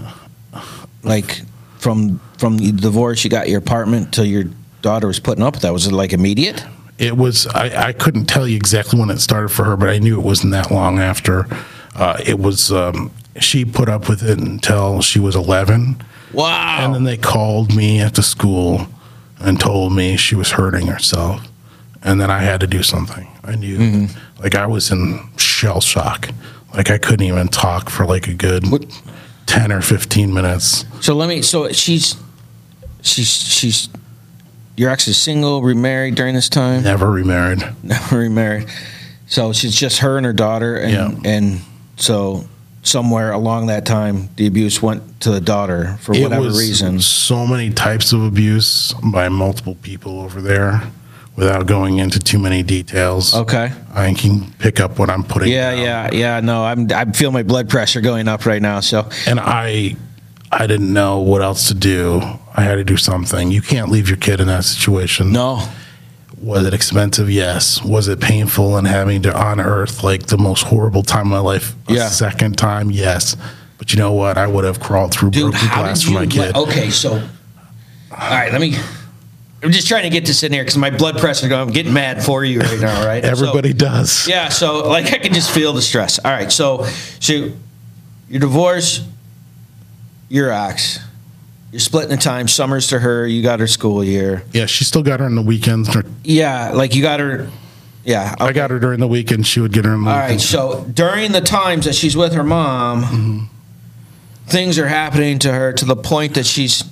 like, from from the divorce, you got your apartment till your daughter was putting up with that? Was it like immediate? It was I, I couldn't tell you exactly when it started for her, but I knew it wasn't that long after. Uh, it was um, she put up with it until she was eleven, Wow. and then they called me at the school and told me she was hurting herself, and then I had to do something. I knew, Mm-hmm. like I was in shell shock, like I couldn't even talk for like a good What- ten or fifteen minutes. So let me. So she's she's she's your ex is single, remarried during this time. Never remarried. Never remarried. So she's just her and her daughter, and Yeah. and so somewhere along that time, the abuse went to the daughter for whatever it was reason. So many types of abuse by multiple people over there. Without going into too many details, Okay. I can pick up what I'm putting. Yeah, down. yeah, yeah. No, I'm I feel my blood pressure going up right now. So And I, I didn't know what else to do. I had to do something. You can't leave your kid in that situation. no, Was it expensive? Yes. Was it painful and having to unearth like the most horrible time of my life a Yeah. second time? Yes. But you know what? I would have crawled through dude, broken how glass did for you? my kid. let- okay, so all right, let me. I'm just trying to get this in here because my blood pressure going. I'm getting mad for you right now, right? Everybody So- does. Yeah, so like I can just feel the stress. All right, so so you're divorced, your ex, You're splitting the time. Summers to her. You got her school year. Yeah, she still got her in the weekends. Yeah, like you got her. Yeah. Okay. I got her during the weekend. She would get her in the All weekend. right. So during the times that she's with her mom, mm-hmm. things are happening to her to the point that she's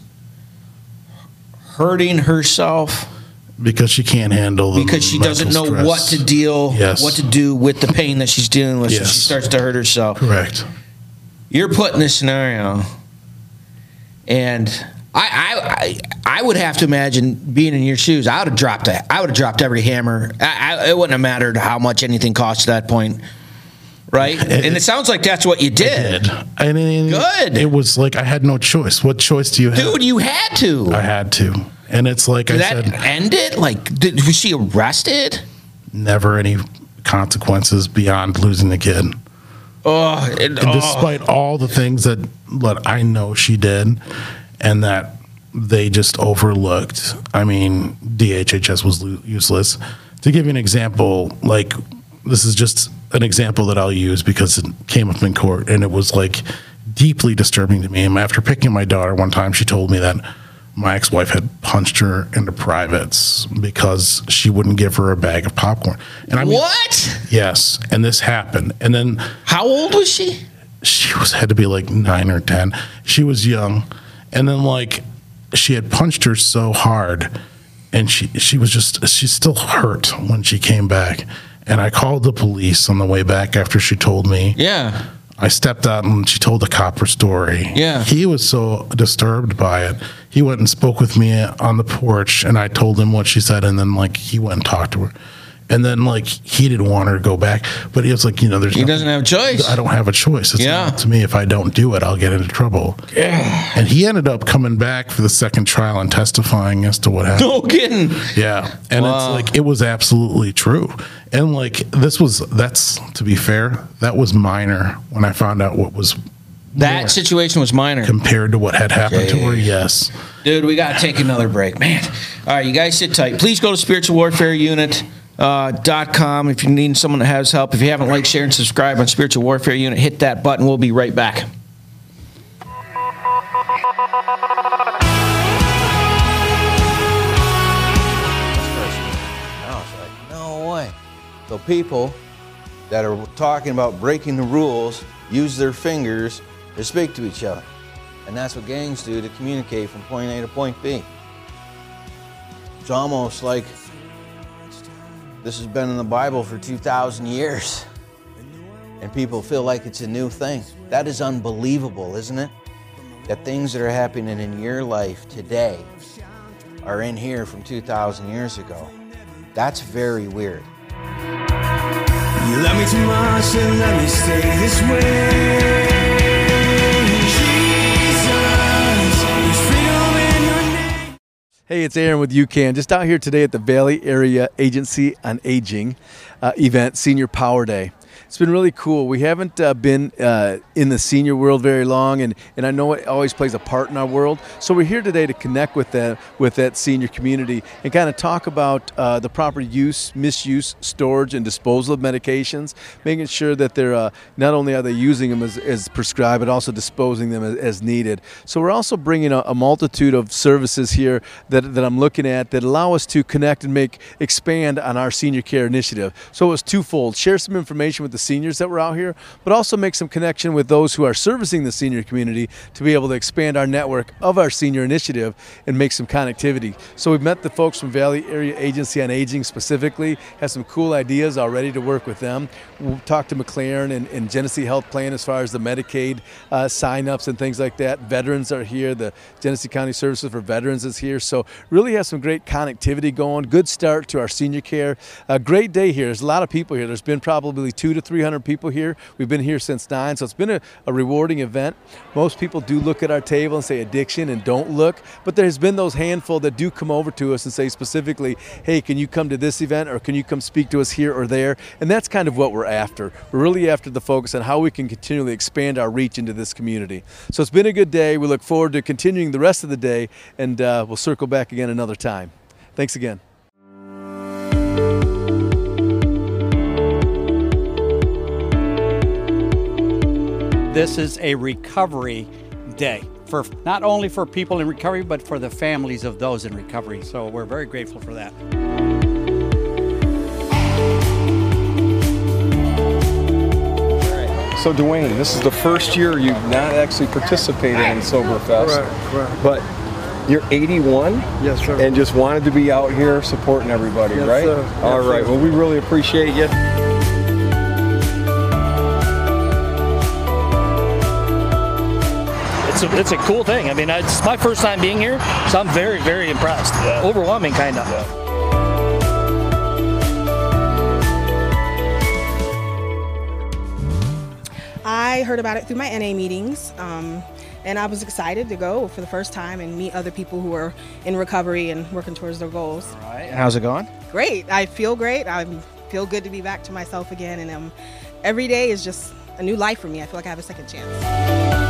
hurting herself. Because she can't handle the Because she doesn't know stress. what to deal, yes. what to do with the pain that she's dealing with. Yes. So she starts to hurt herself. Correct. You're put in this scenario, and I, I, I would have to imagine being in your shoes. I would have dropped it. I would have dropped every hammer. I, I, it wouldn't have mattered how much anything cost at that point, right? It, and it sounds like that's what you did. I did. I mean, Good. It was like I had no choice. What choice do you have? Dude, you had to. I had to. And it's like did I that said. end it? Like, did, was she arrested? Never any consequences beyond losing the kid. Oh, it, And oh. despite all the things that, that I know she did and that they just overlooked, I mean, D H H S was lo- useless. To give you an example, like, this is just an example that I'll use because it came up in court, and it was, like, deeply disturbing to me. And after picking my daughter one time, she told me that my ex-wife had punched her into privates because she wouldn't give her a bag of popcorn. And I mean, What? yes, and this happened. And then How old was she? she was had to be like nine or ten. She was young, and then like she had punched her so hard, and she she was just she's still hurt when she came back. And I called the police on the way back after she told me. Yeah. I stepped out and she told the cop her story. Yeah. He was so disturbed by it. He went and spoke with me on the porch, and I told him what she said, and then like he went and talked to her. And then like he didn't want her to go back, but he was like, you know, there's He nothing- doesn't have a choice. I don't have a choice. It's Yeah. not up to me. If I don't do it, I'll get into trouble. Yeah. And he ended up coming back for the second trial and testifying as to what happened. No kidding. Yeah. And Wow. it's like, it was absolutely true. And like, this was, that's, to be fair, that was minor when I found out what was That more situation was minor. compared to what had happened to her. Okay. Yes. Dude, we got to take another break, man. All right, you guys sit tight. Please go to spiritual warfare unit dot com if you need someone that has help. If you haven't liked, share, and subscribe on Spiritual Warfare Unit, hit that button. We'll be right back. I was like, no way. So people that are talking about breaking the rules use their fingers to speak to each other. And that's what gangs do to communicate from point A to point B. It's almost like this has been in the Bible for two thousand years. And people feel like it's a new thing. That is unbelievable, isn't it? That things that are happening in your life today are in here from two thousand years ago. That's very weird. You love me too much to let me stay this way. Jesus, there's freedom in your name. Hey, it's Aaron with UCAN. Just out here today at the Valley Area Agency on Aging uh, event, Senior Power Day. It's been really cool. We haven't uh, been uh, in the senior world very long, and, and I know it always plays a part in our world. So we're here today to connect with that, with that senior community and kind of talk about uh, the proper use, misuse, storage, and disposal of medications, making sure that they're uh, not only are they using them as, as prescribed, but also disposing them as, as needed. So we're also bringing a, a multitude of services here that, that I'm looking at that allow us to connect and make expand on our senior care initiative. So it was twofold: share some information with the seniors that were out here, but also make some connection with those who are servicing the senior community to be able to expand our network of our senior initiative and make some connectivity. So we've met the folks from Valley Area Agency on Aging specifically, have some cool ideas already to work with them. We'll talk to McLaren and, and Genesee Health Plan as far as the Medicaid uh, sign-ups and things like that. Veterans are here. The Genesee County Services for Veterans is here. So really have some great connectivity going. Good start to our senior care. A great day here. There's a lot of people here. There's been probably two to three hundred people here. We've been here since nine, so it's been a, a rewarding event. Most people do look at our table and say addiction and don't look, but there's been those handful that do come over to us and say specifically, hey, can you come to this event, or can you come speak to us here or there? And that's kind of what we're after. We're really after the focus on how we can continually expand our reach into this community. So it's been a good day. We look forward to continuing the rest of the day, and uh, we'll circle back again another time. Thanks again. This is a recovery day for not only for people in recovery, but for the families of those in recovery. So we're very grateful for that. So Dwayne, this is the first year you've not actually participated in Soberfest. Correct, correct. But you're eighty-one? Yes, sir. And just wanted to be out here supporting everybody, Yes, right? sir. Yes, All right. sir. Well, we really appreciate you. It's a, it's a cool thing. I mean, it's my first time being here, so I'm very, very impressed. Yeah. Overwhelming, kind of. Yeah. I heard about it through my N A meetings, um, and I was excited to go for the first time and meet other people who are in recovery and working towards their goals. All right. How's it going? Great. I feel great. I feel good to be back to myself again, and um, every day is just a new life for me. I feel like I have a second chance.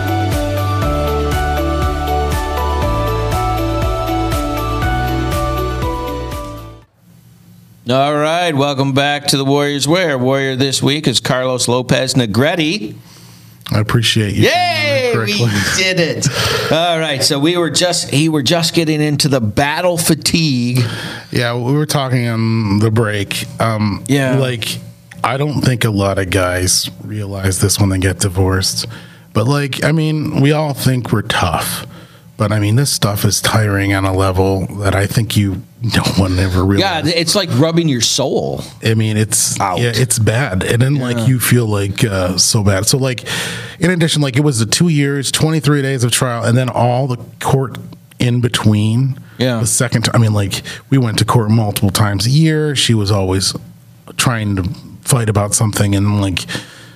All right, welcome back to the Warriors Wear. Warrior this week is Carlos Lopez Negretti. I appreciate you. Yay, we did it. All right, so we were just he were just getting into the battle fatigue. Yeah, we were talking on the break. Um, yeah, like I don't think a lot of guys realize this when they get divorced. But like, I mean, we all think we're tough. But I mean, this stuff is tiring on a level that I think you no one ever realized. Yeah, it's like rubbing your soul. I mean, it's out. Yeah, it's bad, and then yeah. like you feel like uh, so bad. So like, in addition, like it was the two years, twenty-three days of trial, and then all the court in between. Yeah, the second. I mean, like we went to court multiple times a year. She was always trying to fight about something, and like.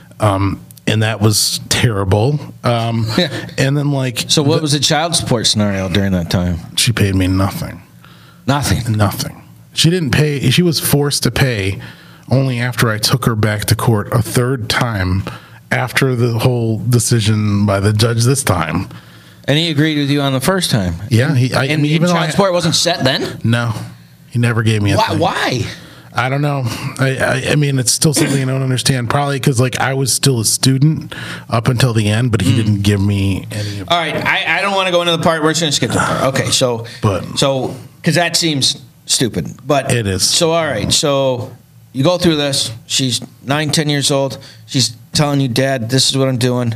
Um, And that was terrible. Um, yeah. And then, like, so what the, was the child support scenario during that time? She paid me nothing. Nothing. Nothing. She didn't pay. She was forced to pay only after I took her back to court a third time after the whole decision by the judge this time. And he agreed with you on the first time. Yeah. He, I, and even child I, support wasn't set then? No. He never gave me a why, thing. Why? I don't know. I, I, I mean, it's still something I don't understand. Probably because, like, I was still a student up until the end, but he mm. didn't give me any. All right, I, I don't want to go into the part. We're just going to skip the part. Okay, so, but so because that seems stupid, but it is. So, all right, so you go through this. She's nine, ten years old. She's telling you, Dad, this is what I'm doing.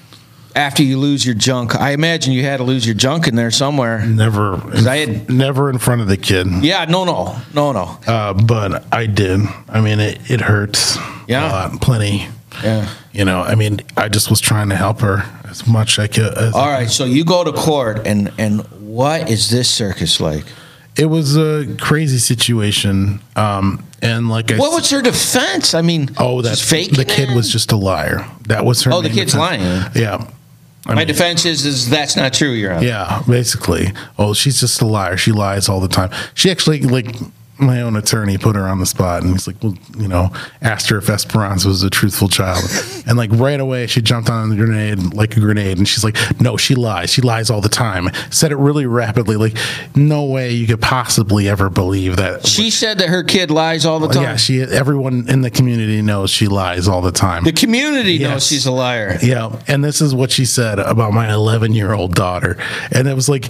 After you lose your junk, I imagine you had to lose your junk in there somewhere. Never, in, I had, never in front of the kid. Yeah, no, no, no, no. Uh, but I did. I mean, it, it hurts. Yeah, a lot, plenty. Yeah, you know, I mean, I just was trying to help her as much I could. As All right, so you go to court, and and what is this circus like? It was a crazy situation. Um, and like I what was her defense? I mean, oh, that's fake. The kid it? was just a liar. That was her. Oh, the kid's defense. lying. Yeah. I My mean, defense is, is that's not true, Your Honor. Yeah, basically. Oh, she's just a liar. She lies all the time. She actually, like, my own attorney put her on the spot, and he's like, well, you know, asked her if Esperanza was a truthful child. And, like, right away, she jumped on the grenade like a grenade, and she's like, no, she lies. She lies all the time. Said it really rapidly. Like, no way you could possibly ever believe that. She said that her kid lies all the time? Yeah, she. Everyone in the community knows she lies all the time. The community yes. knows she's a liar. Yeah, and this is what she said about my eleven-year-old daughter. And it was like,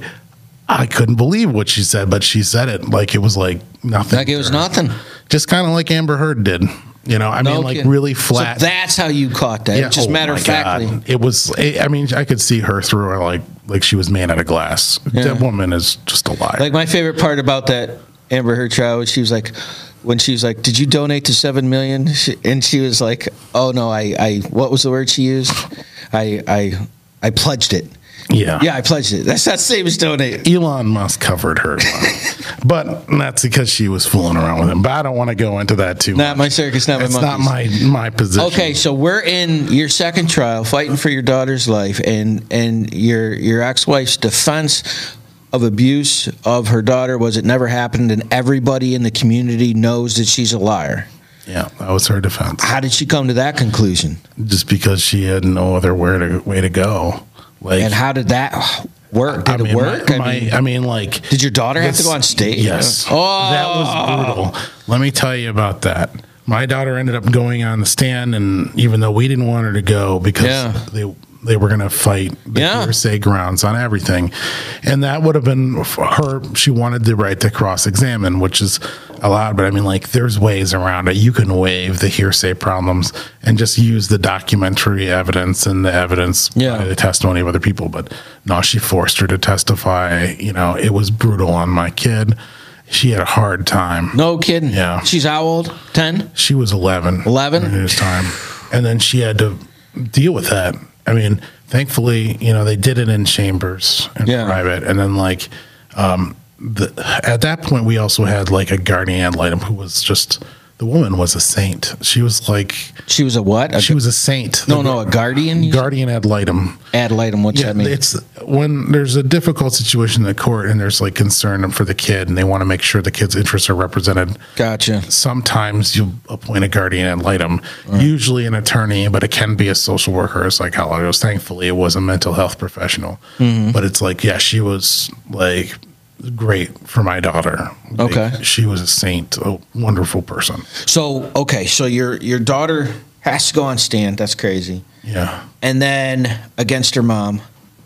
I couldn't believe what she said, but she said it like it was like nothing. Like it was nothing. Just kind of like Amber Heard did. You know, I no mean, like kidding. really flat. So that's how you caught that. Yeah, Just oh matter of factly. God. It was, I mean, I could see her through her like like she was made out of glass. Yeah. That woman is just a liar. Like my favorite part about that Amber Heard trial was she was like, when she was like, did you donate to seven million? She, and she was like, oh no, I, I, what was the word she used? I, I, I pledged it. Yeah. Yeah, I pledged it. That's not the same as donate. Elon Musk covered her. But that's because she was fooling around with him. But I don't want to go into that too Not much. my circus, not it's my monkeys. It's not my, my position. Okay, so we're in your second trial, fighting for your daughter's life, and, and your your ex-wife's defense of abuse of her daughter was it never happened, and everybody in the community knows that she's a liar. Yeah, that was her defense. How did she come to that conclusion? Just because she had no other way to, way to go. Like, and how did that work? Did I mean, it work? My, I, my, mean, I mean, like, did your daughter this, have to go on stage? Yes. Oh, that was brutal. Let me tell you about that. My daughter ended up going on the stand, and even though we didn't want her to go because yeah. they they were going to fight the Yeah. hearsay grounds on everything. And that would have been for her. She wanted the right to cross-examine, which is allowed. But I mean, like, there's ways around it. You can waive the hearsay problems and just use the documentary evidence and the evidence Yeah. by the testimony of other people. But no, she forced her to testify. You know, it was brutal on my kid. She had a hard time. No kidding. Yeah. She's how old? ten? She was eleven. eleven? At this time. And then she had to deal with that. I mean, thankfully, you know, they did it in chambers in Yeah. private. And then, like, um, the, at that point, we also had, like, a guardian ad litem who was just, the woman was a saint. She was like, She was a what? A, she was a saint. no, The no, a guardian? you- guardian ad litem. Ad litem, what's Yeah, that mean? it's when there's a difficult situation in the court and there's like concern for the kid and they want to make sure the kid's interests are represented. Gotcha. Sometimes you appoint a guardian ad litem, usually an attorney, but it can be a social worker or a psychologist. Thankfully, it was a mental health professional. Mm-hmm. But it's like, yeah, she was like great for my daughter. Like, Okay. she was a saint, a wonderful person. So, okay, so your your daughter has to go on stand. That's crazy. Yeah. And then against her mom.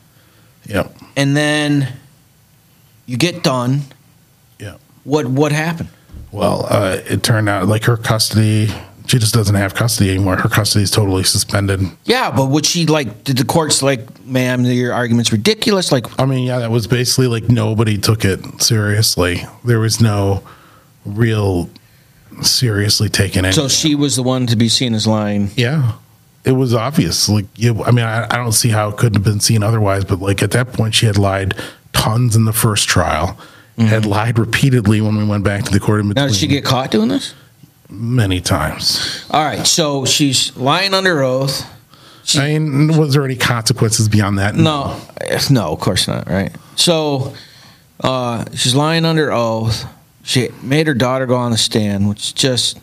Yep. And then you get done. Yeah. What what happened? Well, uh, it turned out like her custody, she just doesn't have custody anymore. Her custody is totally suspended. Yeah, but would she like? Did the courts like, ma'am, your argument's ridiculous? Like, I mean, yeah, that was basically like nobody took it seriously. There was no real seriously taken in. so she was the one to be seen as lying. Yeah, it was obvious. Like, you, I mean, I, I don't see how it couldn't have been seen otherwise. But like at that point, she had lied tons in the first trial. Had lied repeatedly when we went back to the court in between. Now, did she get caught doing this? Many times. All right, so she's lying under oath. I mean, was there any consequences beyond that? No, no, of course not. Right. So uh, she's lying under oath. She made her daughter go on the stand, which just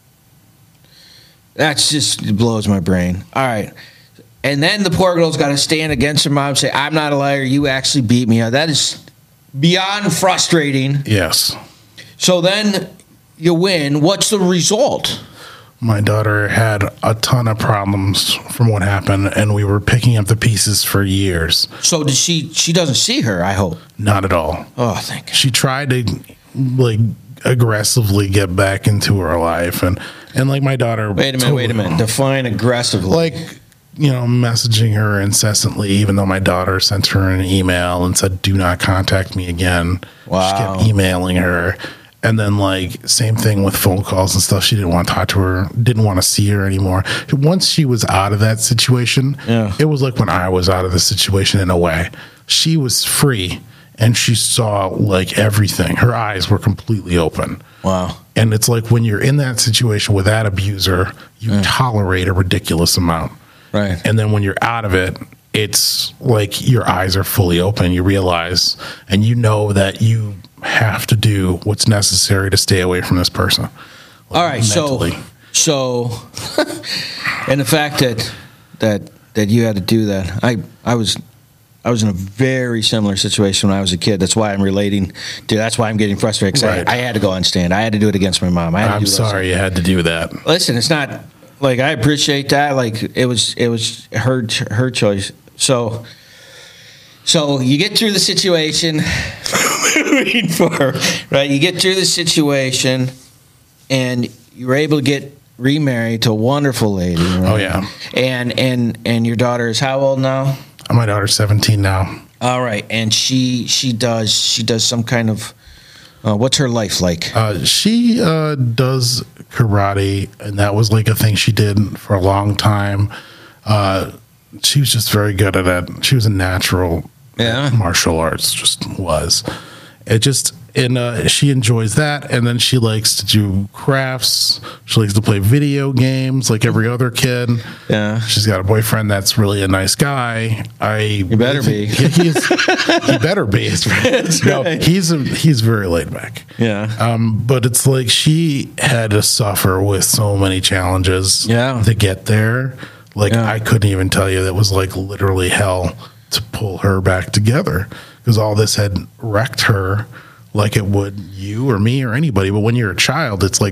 that's just it blows my brain. All right. And then the poor girl's got to stand against her mom and say, "I'm not a liar. You actually beat me." That is beyond frustrating. Yes. So then you win. What's the result? My daughter had a ton of problems from what happened, and we were picking up the pieces for years. So did she? She doesn't see her, I hope. Not at all. Oh, thank God. She tried to like aggressively get back into her life, and and like my daughter. Wait a minute. Wait a minute. Define aggressively. Like, you know, messaging her incessantly, even though my daughter sent her an email and said, "Do not contact me again." Wow. She kept emailing her. And then, like, same thing with phone calls and stuff. She didn't want to talk to her, didn't want to see her anymore. Once she was out of that situation, Yeah. it was like when I was out of the situation in a way. She was free and she saw, like, everything. Her eyes were completely open. Wow. And it's like when you're in that situation with that abuser, you tolerate a ridiculous amount. Right. And then when you're out of it, it's like your eyes are fully open. You realize and you know that you have to do what's necessary to stay away from this person. Like, All right, mentally. so so, and the fact that that that you had to do that, I I was I was in a very similar situation when I was a kid. That's why I'm relating to. That's why I'm getting frustrated. 'Cause Right. I, I had to go on stand. I had to do it against my mom. I had to I'm do those sorry you had to do that. things. Listen, it's not like I appreciate that. Like it was it was her her choice. So. So you get through the situation, read for her, right? You get through the situation, and you're able to get remarried to a wonderful lady. Right? Oh, yeah. And and and your daughter is how old now? My daughter's seventeen now. All right, and she she does she does some kind of uh, what's her life like? Uh, she uh, does karate, and that was like a thing she did for a long time. Uh, she was just very good at it. She was a natural Yeah. martial arts, just was. It just, and uh, she enjoys that. And then she likes to do crafts. She likes to play video games like every other kid. Yeah. She's got a boyfriend that's really a nice guy. I You better be. He, he's, he better be. That's No, right. he's a, he's very laid back. Yeah. Um, but it's like she had to suffer with so many challenges Yeah. to get there. Like, Yeah. I couldn't even tell you that was like literally hell to pull her back together because all this had wrecked her like it would you or me or anybody. But when you're a child, it's like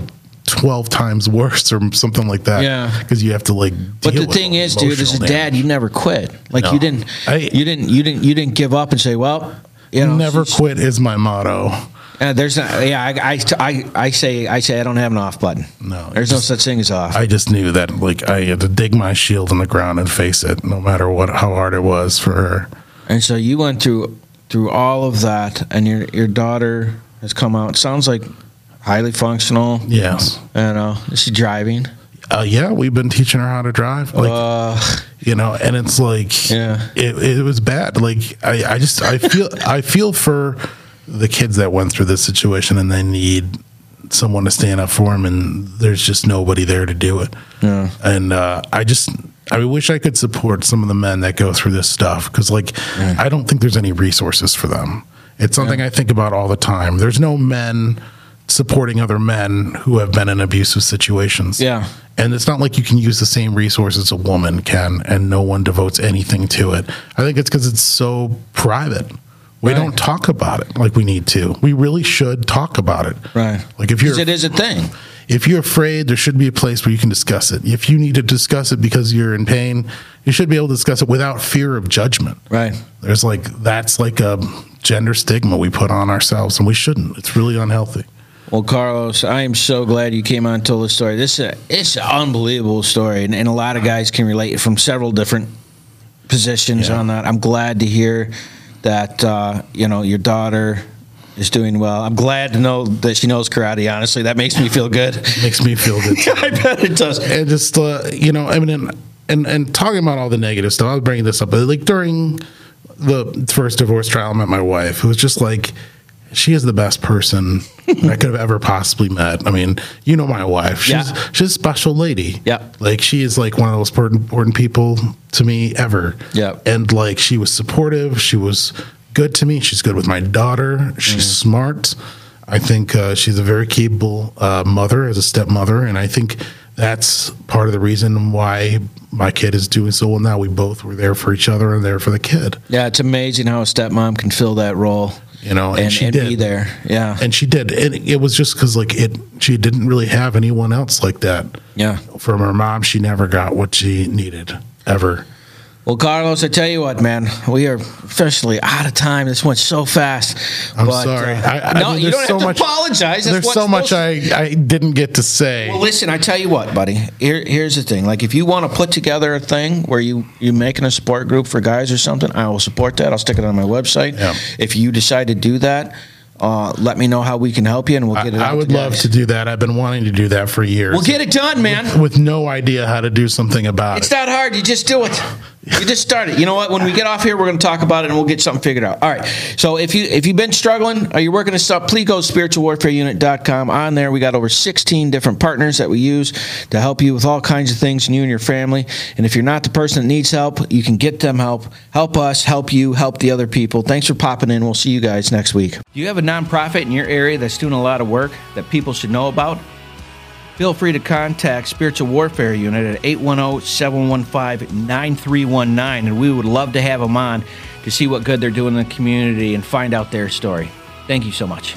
twelve times worse or something like that. Yeah. Because you have to like. But deal the with thing is, dude, as a emotional dad, you never quit. Like No. you didn't, I- you didn't, you didn't, you didn't give up and say, well, you know, Never she's- quit is my motto. Uh, there's not, yeah, I, I, I, I say, I say, I don't have an off button. No, there's no such thing as off. I just knew that like I had to dig my shield in the ground and face it, no matter what how hard it was for her. And so you went through through all of that, and your your daughter has come out. Sounds like highly functional. Yes. You know, is she driving? Uh, yeah, we've been teaching her how to drive. Like, Uh, you know, and it's like, Yeah. it, it was bad. Like, I, I just, I feel, I feel for the kids that went through this situation and they need someone to stand up for them, and there's just nobody there to do it. Yeah. And uh, I just, I wish I could support some of the men that go through this stuff because, like, I don't think there's any resources for them. It's something I think about all the time. There's no men supporting other men who have been in abusive situations. Yeah. And it's not like you can use the same resources a woman can and no one devotes anything to it. I think it's because it's so private. We Right. don't talk about it like we need to. We really should talk about it. Right. Like if you're 'Cause it is a thing. If you're afraid, there should be a place where you can discuss it. If you need to discuss it because you're in pain, you should be able to discuss it without fear of judgment. Right. There's like that's like a gender stigma we put on ourselves, and we shouldn't. It's really unhealthy. Well, Carlos, I am so glad you came on and told the story. This is a, it's an unbelievable story, and, and a lot of guys can relate from several different positions Yeah. on that. I'm glad to hear that uh, you know your daughter is doing well. I'm glad to know that she knows karate. Honestly, that makes me feel good. Makes me feel good too. I bet it does. And just uh, you know, I mean, and, and and talking about all the negative stuff, I was bringing this up, but like during the first divorce trial, I met my wife. It was just like she is the best person I could have ever possibly met. I mean, you know my wife. She's Yeah. she's a special lady. Yeah. Like she is like one of the most important, important people to me ever. Yeah. And like she was supportive. She was good to me. She's good with my daughter. She's smart. I think uh, she's a very capable uh, mother as a stepmother, and I think that's part of the reason why my kid is doing so well now. We both were there for each other and there for the kid. Yeah, it's amazing how a stepmom can fill that role. You know, and, And, she and did. be there. Yeah. And she did. And it was just because, like, it. She didn't really have anyone else like that. Yeah. From her mom, she never got what she needed, ever. Well, Carlos, I tell you what, man, we are officially out of time. This went so fast. I'm But, sorry. uh, I, I no, mean, you there's don't so have to much, apologize. That's There's what's so much supposed- I, I didn't get to say. Well, listen, I tell you what, buddy. Here, here's the thing. Like, if you want to put together a thing where you you making a support group for guys or something, I will support that. I'll stick it on my website. Yeah. If you decide to do that, uh, let me know how we can help you, and we'll get it. I out would to love guys. to do that. I've been wanting to do that for years. We'll get it done, man. With no idea how to do something about It's it. not hard. You just do it. You just start it. You know what? When we get off here, we're going to talk about it, and we'll get something figured out. All right. So if you if you've been struggling, or you're working this stuff, please go to spiritual warfare unit dot com. On there, we got over sixteen different partners that we use to help you with all kinds of things, and you and your family. And if you're not the person that needs help, you can get them help. Help us. Help you. Help the other people. Thanks for popping in. We'll see you guys next week. Do you have a nonprofit in your area that's doing a lot of work that people should know about? Feel free to contact Spiritual Warfare Unit at eight one zero, seven one five, nine three one nine, and we would love to have them on to see what good they're doing in the community and find out their story. Thank you so much.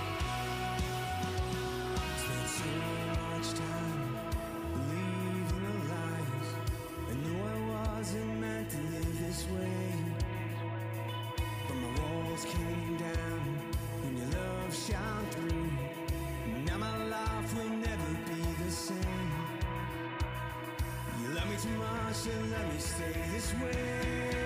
Spent so much time believing the lies. I knew I wasn't meant to live this way. But my walls came down when your love shone through. Now my life will never be the same. You love me too much to let me stay this way.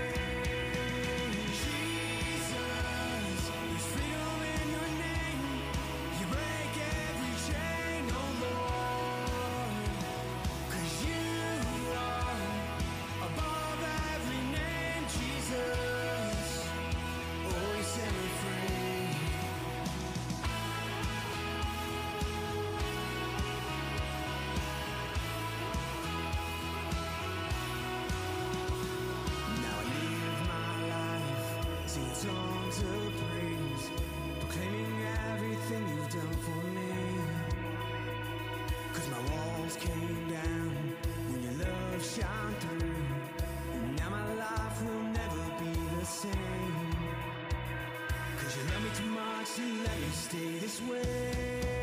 Jesus, there's freedom in your name. You break every chain, oh Lord. 'Cause you are above every name, Jesus. Oh, you set me free. Now I live my life singing songs of praise, proclaiming everything you've done for me. 'Cause my walls came down when your love shone through. And now my life will never be the same. 'Cause you love me too much to let me stay this way.